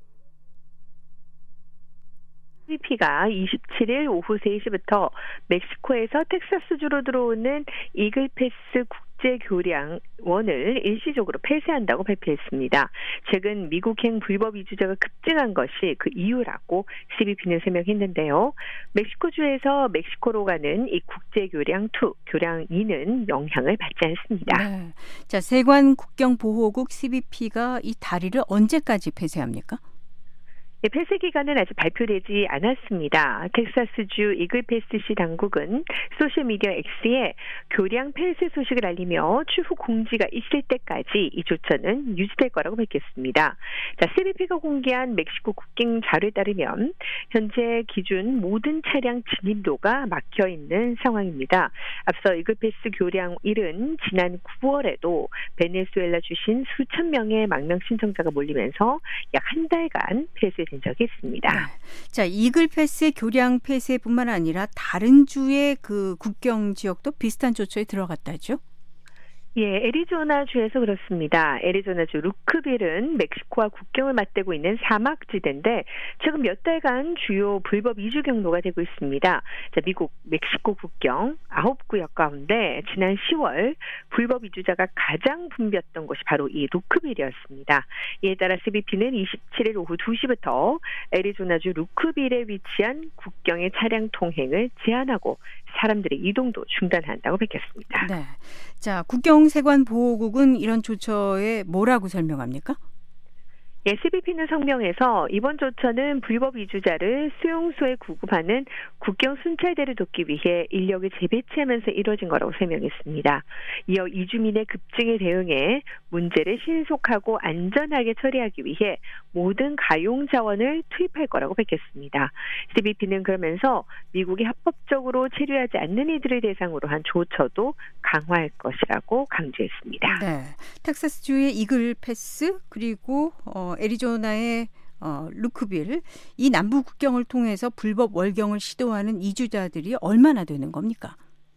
씨비피가 이십칠 일 오후 세 시부터 멕시코에서 텍사스주로 들어오는 이글패스 국제교량원을 일시적으로 폐쇄한다고 발표했습니다. 최근 미국행 불법 이주자가 급증한 것이 그 이유라고 씨비피는 설명했는데요. 멕시코주에서 멕시코로 가는 이 국제교량 이, 교량 이는 영향을 받지 않습니다.
네. 자, 세관 국경보호국 씨비피가 이 다리를 언제까지 폐쇄합니까?
네, 폐쇄 기간은 아직 발표되지 않았습니다. 텍사스주 이글패스시 당국은 소셜미디어 X에 교량 폐쇄 소식을 알리며 추후 공지가 있을 때까지 이 조처는 유지될 거라고 밝혔습니다. 자, 씨비피가 공개한 멕시코 국경 자료에 따르면 현재 기준 모든 차량 진입로가 막혀 있는 상황입니다. 앞서 이글패스 교량 일은 지난 구월에도 베네수엘라 주신 수천 명의 망명 신청자가 몰리면서 약 한 달간 폐쇄 된 적이 있습니다.
네. 자, 이글패스의 교량 폐쇄뿐만 아니라 다른 주의 그 국경 지역도 비슷한 조처에 들어갔다죠?
예, 애리조나주에서 그렇습니다. 애리조나주 루크빌은 멕시코와 국경을 맞대고 있는 사막지대인데 최근 몇 달간 주요 불법 이주 경로가 되고 있습니다. 자, 미국 멕시코 국경 아홉 구역 가운데 지난 시월 불법 이주자가 가장 붐볐던 곳이 바로 이 루크빌이었습니다. 이에 따라 씨비피는 이십칠 일 오후 두 시부터 애리조나주 루크빌에 위치한 국경의 차량 통행을 제한하고 사람들의 이동도 중단한다고 밝혔습니다.
네. 자, 국경세관보호국은 이런 조처에 뭐라고 설명합니까?
에스비피는 성명에서 이번 조처는 불법 이주자를 수용소에 구급하는 국경 순찰대를 돕기 위해 인력을 재배치하면서 이뤄진 거라고 설명했습니다. 이어 이주민의 급증에 대응해 문제를 신속하고 안전하게 처리하기 위해 모든 가용 자원을 투입할 거라고 밝혔습니다. 에스비피는 그러면서 미국이 합법적으로 체류하지 않는 이들을 대상으로 한 조처도 강화할 것이라고 강조했습니다.
네, 텍사스주의 이글 패스 그리고 어, 애리조나의 어, 루크빌 이 남부 국경을 통해서 불법 월경을 시도하는 이주자들이 얼마나 되는 겁니까?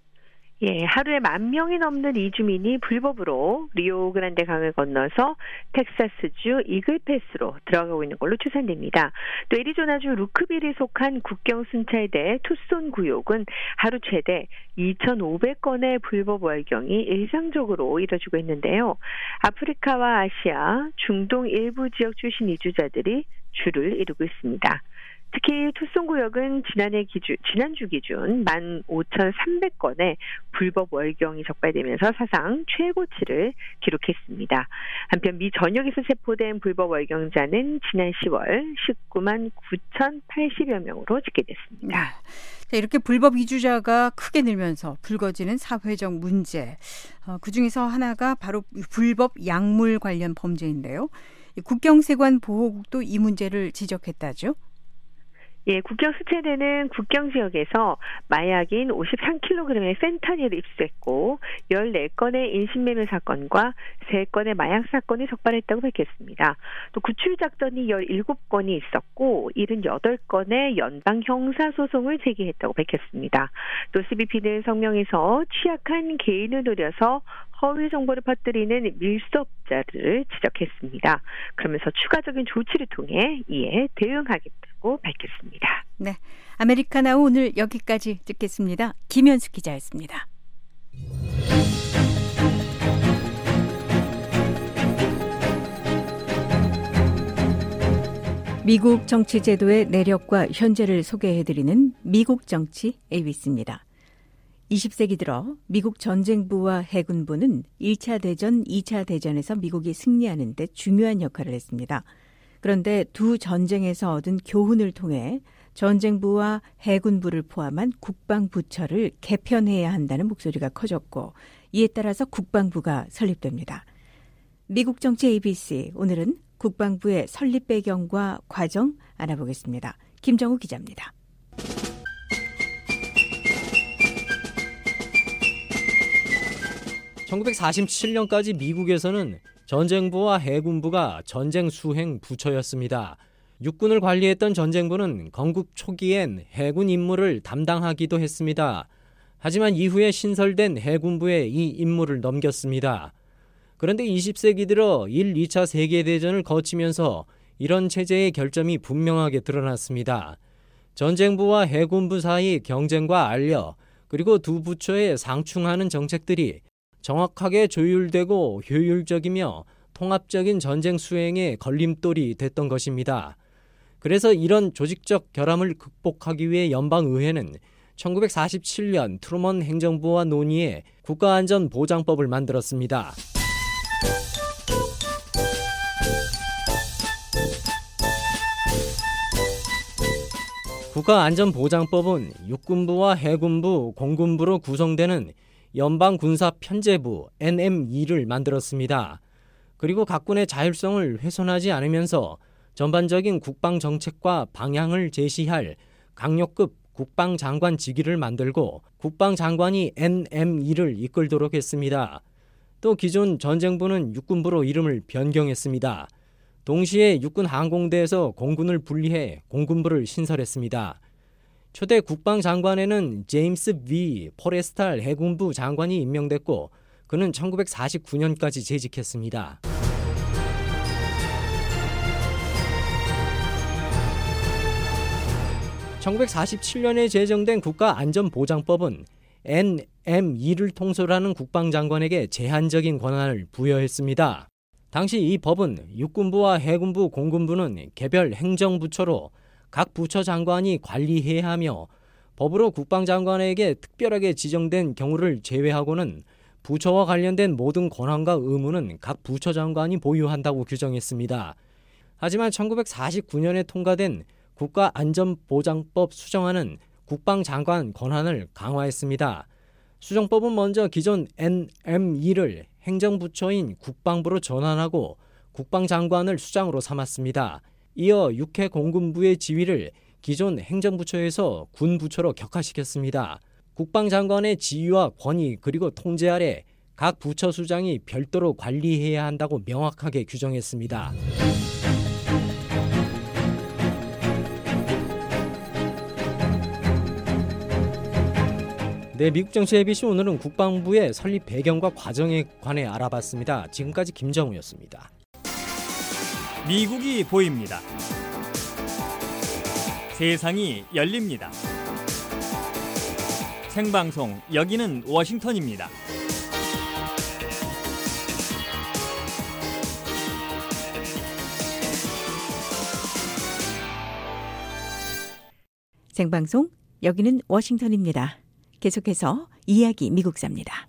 예, 하루에 만 명이 넘는 이주민이 불법으로 리오그란데 강을 건너서 텍사스주 이글패스로 들어가고 있는 걸로 추산됩니다. 또 애리조나주 루크빌이 속한 국경순찰대 투손 구역은 하루 최대 이천오백 건의 불법 월경이 일상적으로 이뤄지고 있는데요. 아프리카와 아시아, 중동 일부 지역 출신 이주자들이 주를 이루고 있습니다. 특히 투손구역은 지난해 기준, 지난주 기준 만 오천삼백 건의 불법 월경이 적발되면서 사상 최고치를 기록했습니다. 한편 미 전역에서 체포된 불법 월경자는 지난 시월 십구만 구천팔십여 명으로 집계됐습니다.
자, 이렇게 불법 이주자가 크게 늘면서 불거지는 사회적 문제. 어, 그중에서 하나가 바로 불법 약물 관련 범죄인데요. 국경세관 보호국도 이 문제를 지적했다죠.
예, 국경수체대는 국경 지역에서 마약인 오십삼 킬로그램의 펜타닐을 입수했고 열네 건의 인신매매 사건과 세 건의 마약 사건이 적발했다고 밝혔습니다. 또 구출작전이 열일곱 건이 있었고 칠십팔 건의 연방 형사소송을 제기했다고 밝혔습니다. 또 에스비피는 성명에서 취약한 개인을 노려서 허위 정보를 퍼뜨리는 밀수업자를 지적했습니다. 그러면서 추가적인 조치를 통해 이에 대응하겠다고 밝혔습니다.
네, 아메리카나우 오늘 여기까지 듣겠습니다. 김현수 기자였습니다. 미국 정치 제도의 내력과 현재를 소개해드리는 미국 정치 에이비씨입니다. 이십 세기 들어 미국 전쟁부와 해군부는 일 차 대전, 이 차 대전에서 미국이 승리하는 데 중요한 역할을 했습니다. 그런데 두 전쟁에서 얻은 교훈을 통해 전쟁부와 해군부를 포함한 국방부처를 개편해야 한다는 목소리가 커졌고 이에 따라서 국방부가 설립됩니다. 미국 정치 에이비씨, 오늘은 국방부의 설립 배경과 과정 알아보겠습니다. 김정우 기자입니다.
천구백사십칠 년까지 미국에서는 전쟁부와 해군부가 전쟁 수행 부처였습니다. 육군을 관리했던 전쟁부는 건국 초기엔 해군 임무를 담당하기도 했습니다. 하지만 이후에 신설된 해군부에 이 임무를 넘겼습니다. 그런데 이십 세기 들어 일, 이 차 세계대전을 거치면서 이런 체제의 결점이 분명하게 드러났습니다. 전쟁부와 해군부 사이 경쟁과 알력, 그리고 두 부처에 상충하는 정책들이 정확하게 조율되고 효율적이며 통합적인 전쟁 수행의 걸림돌이 됐던 것입니다. 그래서 이런 조직적 결함을 극복하기 위해 연방의회는 천구백사십칠 년 트루먼 행정부와 논의해 국가안전보장법을 만들었습니다. 국가안전보장법은 육군부와 해군부, 공군부로 구성되는 연방군사편제부 엔엠이를 만들었습니다. 그리고 각군의 자율성을 훼손하지 않으면서 전반적인 국방정책과 방향을 제시할 강력급 국방장관 직위를 만들고 국방장관이 엔엠이를 이끌도록 했습니다. 또 기존 전쟁부는 육군부로 이름을 변경했습니다. 동시에 육군항공대에서 공군을 분리해 공군부를 신설했습니다. 초대 국방장관에는 제임스 비 포레스탈 해군부 장관이 임명됐고 그는 천구백사십구 년까지 재직했습니다. 천구백사십칠 년에 제정된 국가안전보장법은 엔엠이를 통솔하는 국방장관에게 제한적인 권한을 부여했습니다. 당시 이 법은 육군부와 해군부, 공군부는 개별 행정부처로 각 부처 장관이 관리해야 하며 법으로 국방장관에게 특별하게 지정된 경우를 제외하고는 부처와 관련된 모든 권한과 의무는 각 부처 장관이 보유한다고 규정했습니다. 하지만 천구백사십구 년에 통과된 국가안전보장법 수정안은 국방장관 권한을 강화했습니다. 수정법은 먼저 기존 엔 엠 이를 행정부처인 국방부로 전환하고 국방장관을 수장으로 삼았습니다. 이어 육해 공군부의 지위를 기존 행정부처에서 군부처로 격화시켰습니다. 국방장관의 지위와 권위 그리고 통제 아래 각 부처 수장이 별도로 관리해야 한다고 명확하게 규정했습니다. 네, 미국 정치 에이비씨 오늘은 국방부의 설립 배경과 과정에 관해 알아봤습니다. 지금까지 김정우였습니다.
미국이 보입니다. 세상이 열립니다. 생방송 여기는 워싱턴입니다.
생방송 여기는 워싱턴입니다. 계속해서 이야기 미국사입니다.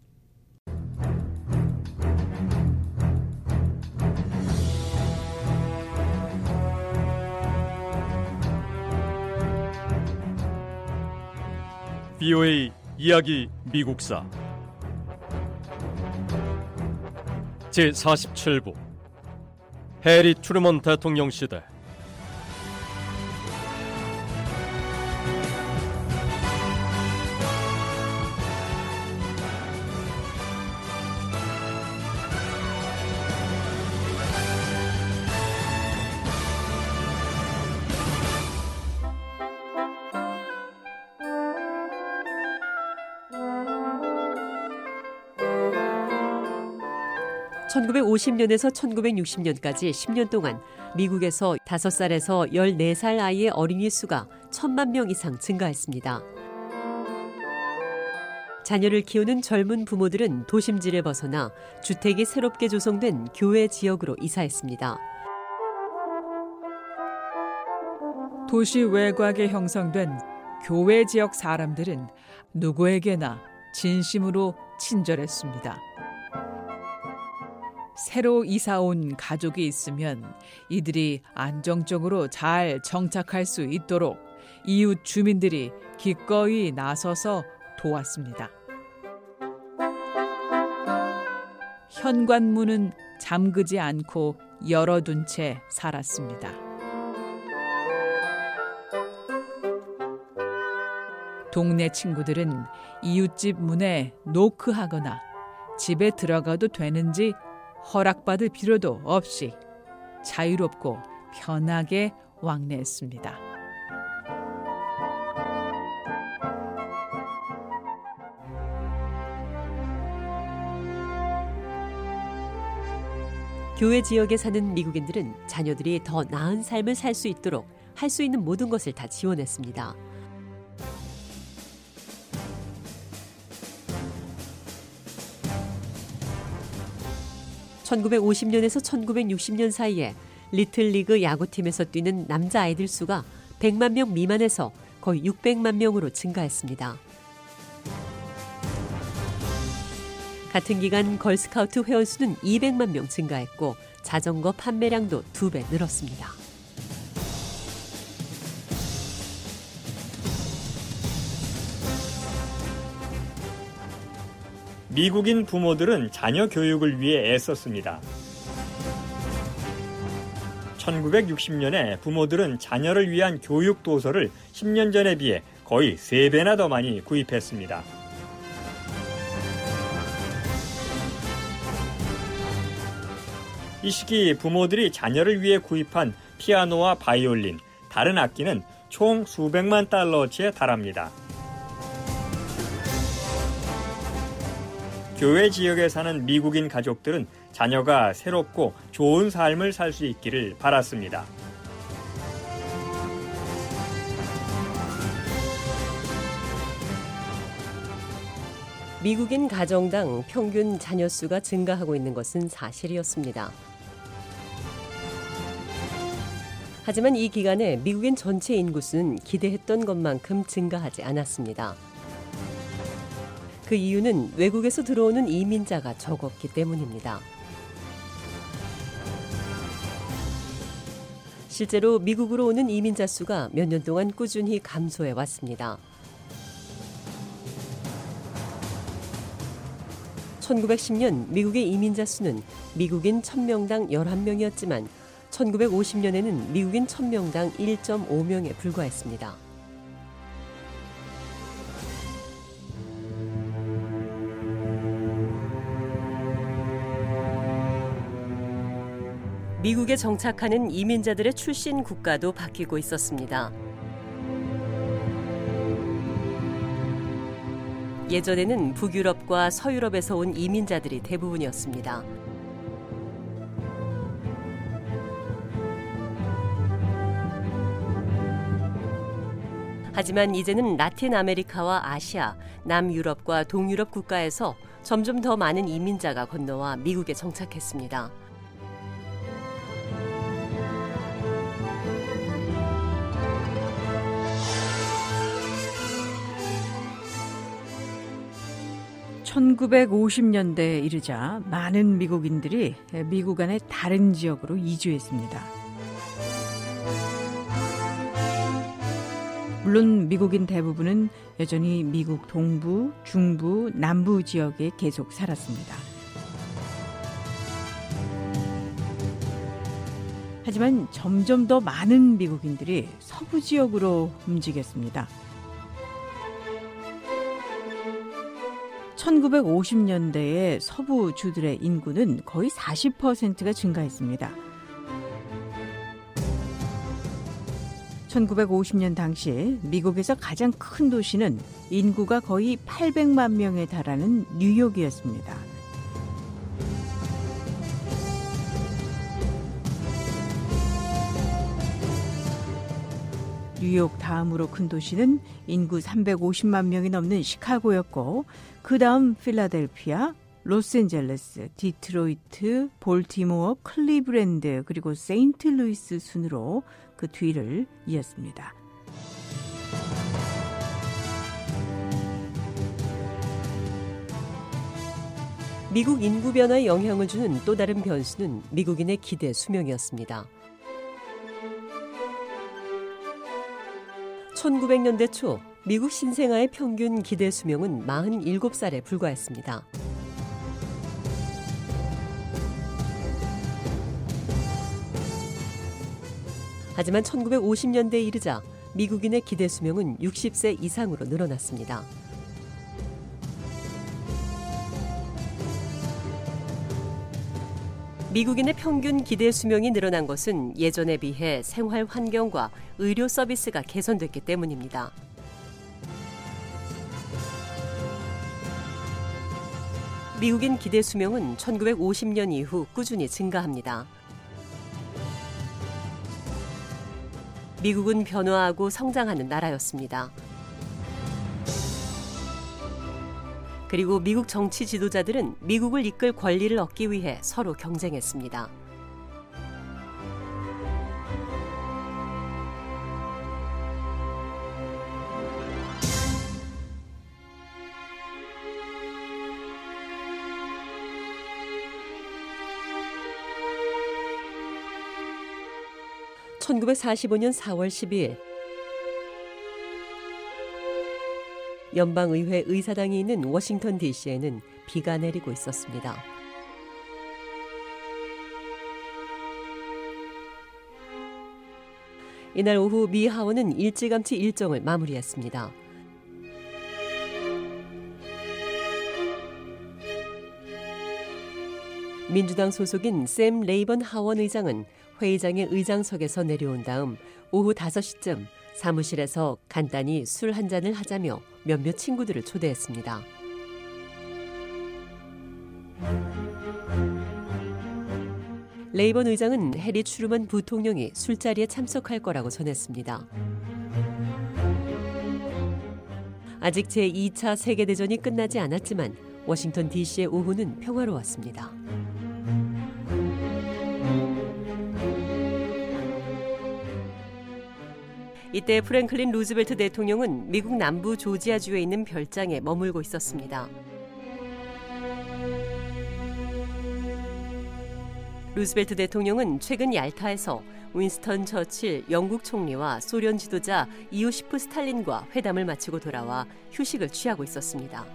브이오에이 이야기 미국사 제사십칠 부 해리 트루먼 대통령 시대.
천구백오십 년에서 천구백육십 년까지 십 년 동안 미국에서 다섯 살에서 열네 살 아이의 어린이 수가 천만 명 이상 증가했습니다. 자녀를 키우는 젊은 부모들은 도심지를 벗어나 주택이 새롭게 조성된 교외 지역으로 이사했습니다.
도시 외곽에 형성된 교외 지역 사람들은 누구에게나 진심으로 친절했습니다. 새로 이사 온 가족이 있으면 이들이 안정적으로 잘 정착할 수 있도록 이웃 주민들이 기꺼이 나서서 도왔습니다. 현관문은 잠그지 않고 열어둔 채 살았습니다. 동네 친구들은 이웃집 문에 노크하거나 집에 들어가도 되는지 허락받을 필요도 없이 자유롭고 편하게 왕래했습니다.
교외 지역에 사는 미국인들은 자녀들이 더 나은 삶을 살 수 있도록 할 수 있는 모든 것을 다 지원했습니다. 천구백오십 년에서 천구백육십 년 사이에 리틀리그 야구팀에서 뛰는 남자아이들 수가 백만 명 미만에서 거의 육백만 명으로 증가했습니다. 같은 기간 걸스카우트 회원수는 이백만 명 증가했고 자전거 판매량도 두 배 늘었습니다.
미국인 부모들은 자녀 교육을 위해 애썼습니다. 천구백육십 년에 부모들은 자녀를 위한 교육 도서를 십 년 전에 비해 거의 세 배나 더 많이 구입했습니다. 이 시기 부모들이 자녀를 위해 구입한 피아노와 바이올린, 다른 악기는 총 수백만 달러치에 달합니다. 교외 지역에 사는 미국인 가족들은 자녀가 새롭고 좋은 삶을 살 수 있기를 바랐습니다.
미국인 가정당 평균 자녀 수가 증가하고 있는 것은 사실이었습니다. 하지만 이 기간에 미국인 전체 인구수는 기대했던 것만큼 증가하지 않았습니다. 그 이유는 외국에서 들어오는 이민자가 적었기 때문입니다. 실제로 미국으로 오는 이민자 수가 몇 년 동안 꾸준히 감소해 왔습니다. 천구백십 년 미국의 이민자 수는 미국인 천 명당 열한 명이었지만 천구백오십 년에는 미국인 천 명당 일 점 오 명에 불과했습니다. 미국에 정착하는 이민자들의 출신 국가도 바뀌고 있었습니다. 예전에는 북유럽과 서유럽에서 온 이민자들이 대부분이었습니다. 하지만 이제는 라틴 아메리카와 아시아, 남유럽과 동유럽 국가에서 점점 더 많은 이민자가 건너와 미국에 정착했습니다.
천구백오십 년대에 이르자 많은 미국인들이 미국 안의 다른 지역으로 이주했습니다. 물론 미국인 대부분은 여전히 미국 동부, 중부, 남부 지역에 계속 살았습니다. 하지만 점점 더 많은 미국인들이 서부 지역으로 움직였습니다. 천구백오십 년대에 서부 주들의 인구는 거의 사십 퍼센트가 증가했습니다. 천구백오십 년 당시 미국에서 가장 큰 도시는 인구가 거의 팔백만 명에 달하는 뉴욕이었습니다. 뉴욕 다음으로 큰 도시는 인구 삼백오십만 명이 넘는 시카고였고 그 다음 필라델피아, 로스앤젤레스, 디트로이트, 볼티모어, 클리브랜드 그리고 세인트루이스 순으로 그 뒤를 이었습니다.
미국 인구 변화에 영향을 주는 또 다른 변수는 미국인의 기대 수명이었습니다. 천구백 년대 초 미국 신생아의 평균 기대 수명은 사십칠 살에 불과했습니다. 하지만 천구백오십 년대에 이르자 미국인의 기대 수명은 육십 세 이상으로 늘어났습니다. 미국인의 평균 기대 수명이 늘어난 것은 예전에 비해 생활 환경과 의료 서비스가 개선됐기 때문입니다. 미국인 기대 수명은 천구백오십 년 이후 꾸준히 증가합니다. 미국은 변화하고 성장하는 나라였습니다. 그리고 미국 정치 지도자들은 미국을 이끌 권리를 얻기 위해 서로 경쟁했습니다. 천구백사십오 년 사월 십이일 연방의회 의사당이 있는 워싱턴 디씨에는 비가 내리고 있었습니다. 이날 오후 미 하원은 일찌감치 일정을 마무리했습니다. 민주당 소속인 샘 레이번 하원 의장은 회의장의 의장석에서 내려온 다음 오후 다섯 시쯤 사무실에서 간단히 술 한 잔을 하자며 몇몇 친구들을 초대했습니다. 레이번 의장은 해리 트루먼 부통령이 술자리에 참석할 거라고 전했습니다. 아직 제이 차 세계대전이 끝나지 않았지만 워싱턴 디씨의 오후는 평화로웠습니다. 이때 프랭클린 루즈벨트 대통령은 미국 남부 조지아주에 있는 별장에 머물고 있었습니다. 루즈벨트 대통령은 최근 얄타에서 윈스턴 처칠 영국 총리와 소련 지도자 이오시프 스탈린과 회담을 마치고 돌아와 휴식을 취하고 있었습니다.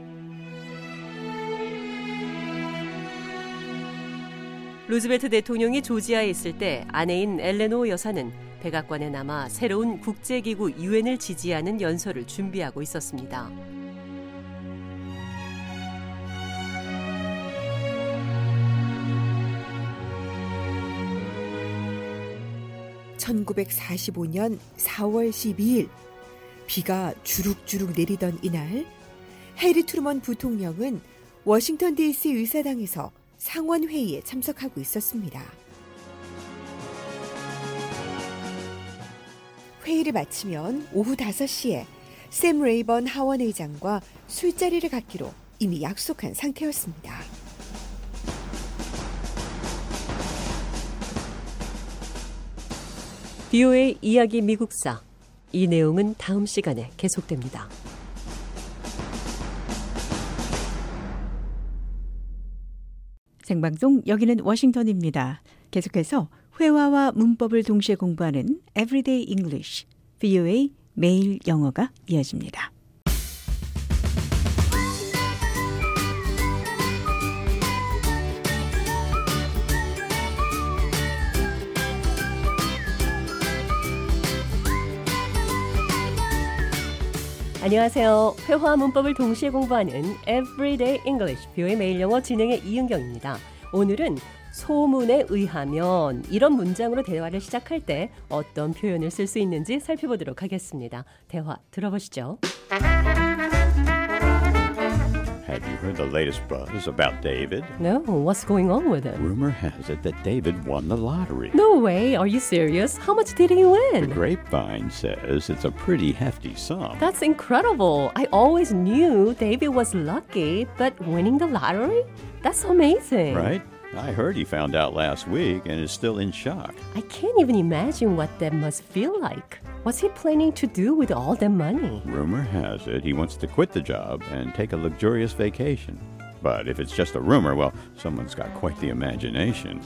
루즈벨트 대통령이 조지아에 있을 때 아내인 엘레노 여사는 백악관에 남아 새로운 국제기구 유엔을 지지하는 연설을 준비하고 있었습니다.
천구백사십오 년 사월 십이일 비가 주룩주룩 내리던 이날 해리 트루먼 부통령은 워싱턴 디씨 의사당에서 상원회의에 참석하고 있었습니다. 회의를 마치면 오후 다섯 시에 샘 레이번 하원 의장과 술자리를 갖기로 이미 약속한 상태였습니다.
비오에이 이야기 미국사. 이 내용은 다음 시간에 계속됩니다.
생방송 여기는 워싱턴입니다. 계속해서 회화와 문법을 동시에 공부하는 Everyday English, 비오에이 매일 영어가 이어집니다.
안녕하세요. 회화와 문법을 동시에 공부하는 Everyday English, 비오에이 매일 영어 진행의 이은경입니다. 오늘은 소문에 의하면 이런 문장으로 대화를 시작할 때 어떤 표현을 쓸 수 있는지 살펴보도록 하겠습니다. 대화 들어보시죠.
Have you heard the latest buzz about David?
No, what's going on with him?
Rumor has it that David won the lottery.
No way, are you serious? How much did he win?
The grapevine says it's a pretty hefty sum.
That's incredible. I always knew David was lucky, but winning the lottery? That's amazing.
Right? I heard he found out last week and is still in shock.
I can't even imagine what that must feel like. What's he planning to do with all that money?
Rumor has it he wants to quit the job and take a luxurious vacation. But if it's just a rumor, well, someone's got quite the imagination.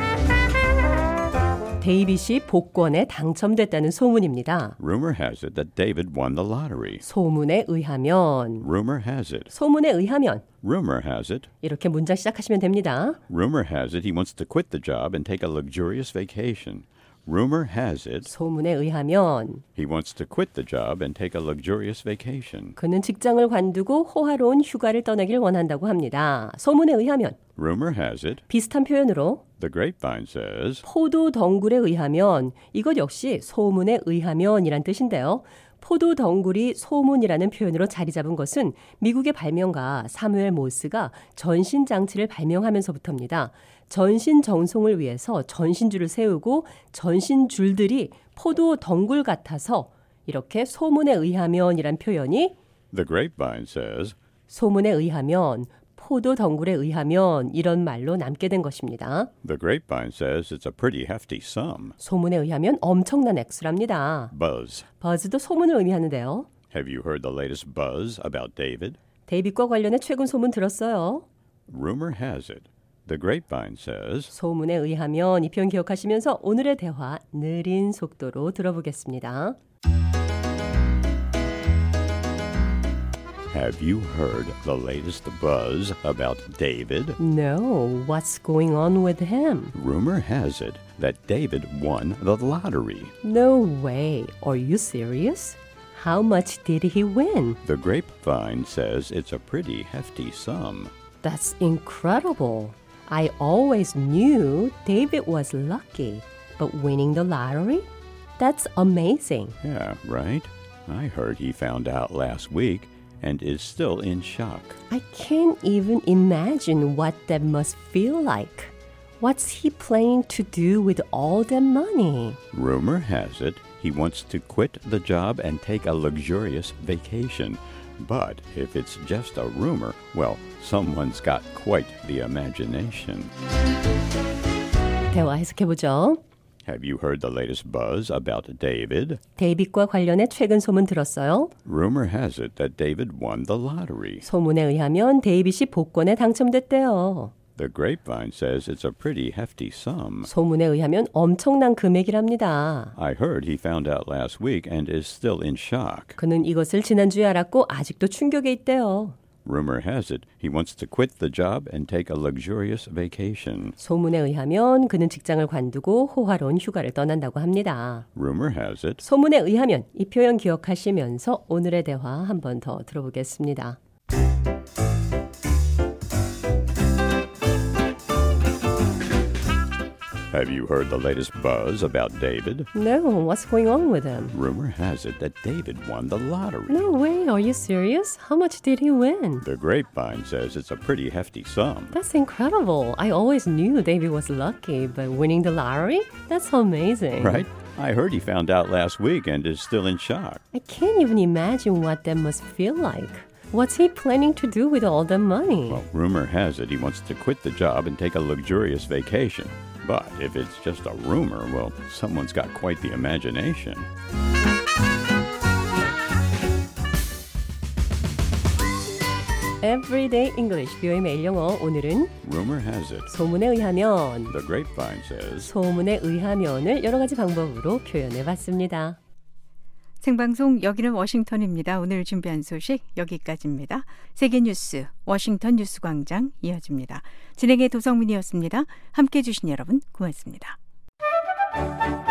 데이빗이 복권에 당첨됐다는 소문입니다.
Rumor has it that David won the lottery.
소문에 의하면.
Rumor has it.
소문에 의하면.
Rumor has it.
이렇게 문장 시작하시면 됩니다.
Rumor has it he wants to quit the job and take a luxurious vacation. Rumor has it.
소문에 의하면.
He wants to quit the job and take a luxurious vacation.
그는 직장을 관두고 호화로운 휴가를 떠나길 원한다고 합니다. 소문에 의하면.
Rumor has it.
비슷한 표현으로.
The grapevine says.
포도 덩굴에 의하면. 이것 역시 소문에 의하면이란 뜻인데요. 포도 덩굴이 소문이라는 표현으로 자리 잡은 것은 미국의 발명가 사무엘 모스가 전신 장치를 발명하면서부터입니다. 전신 정송을 위해서 전신줄을 세우고 전신줄들이 포도 덩굴 같아서 이렇게 소문에 의하면이란 표현이
The grapevine says.
소문에 의하면 포도 덩굴에 의하면 이런 말로 남게 된 것입니다.
The grapevine says it's a pretty hefty sum.
소문에 의하면 엄청난 액수랍니다.
Buzz.
buzz도 소문을 의미하는데요.
Have you heard the latest buzz about David?
데이빗과 관련해 최근 소문 들었어요.
Rumor has it. The grapevine says.
소문에 의하면 이 표현 기억하시면서 오늘의 대화 느린 속도로 들어보겠습니다.
Have you heard the latest buzz about David?
No, what's going on with him?
Rumor has it that David won the lottery.
No way, are you serious? How much did he win?
The grapevine says it's a pretty hefty sum.
That's incredible. I always knew David was lucky, but winning the lottery? That's amazing.
Yeah, right? I heard he found out last week and is still in shock.
I can't even imagine what that must feel like. What's he planning to do with all that money?
Rumor has it he wants to quit the job and take a luxurious vacation. But if it's just a rumor, well, someone's got quite the imagination.
대화 해석해보죠.
Have you heard the latest buzz about David?
데이빗과 관련해 최근 소문 들었어요?
Rumor has it that David won the lottery.
소문에 의하면 데이빗이 복권에 당첨됐대요.
The grapevine says it's a pretty hefty sum.
소문에 의하면 엄청난 금액이랍니다.
I heard he found out last week and is still in shock.
그는 이것을 지난주에 알았고 아직도 충격에 있대요.
Rumor has it he wants to quit the job and take a luxurious vacation.
소문에 의하면 그는 직장을 관두고 호화로운 휴가를 떠난다고 합니다.
Rumor has it.
소문에 의하면 이 표현 기억하시면서 오늘의 대화 한 번 더 들어보겠습니다.
Have you heard the latest buzz about David?
No, what's going on with him?
Rumor has it that David won the lottery.
No way, are you serious? How much did he win?
The grapevine says it's a pretty hefty sum.
That's incredible. I always knew David was lucky, but winning the lottery? That's amazing.
Right? I heard he found out last week and is still in shock.
I can't even imagine what that must feel like. What's he planning to do with all the money?
Well, rumor has it he wants to quit the job and take a luxurious vacation. But if it's just a rumor, well, someone's got quite the imagination.
Everyday English, 뷰의 매일 영어. 오늘은
Rumor has it.
소문에 의하면,
The grapevine says.
소문에 의하면을 여러 가지 방법으로 표현해봤습니다.
생방송 여기는 워싱턴입니다. 오늘 준비한 소식 여기까지입니다. 세계뉴스 워싱턴 뉴스광장 이어집니다. 진행의 도성민이었습니다. 함께해 주신 여러분 고맙습니다.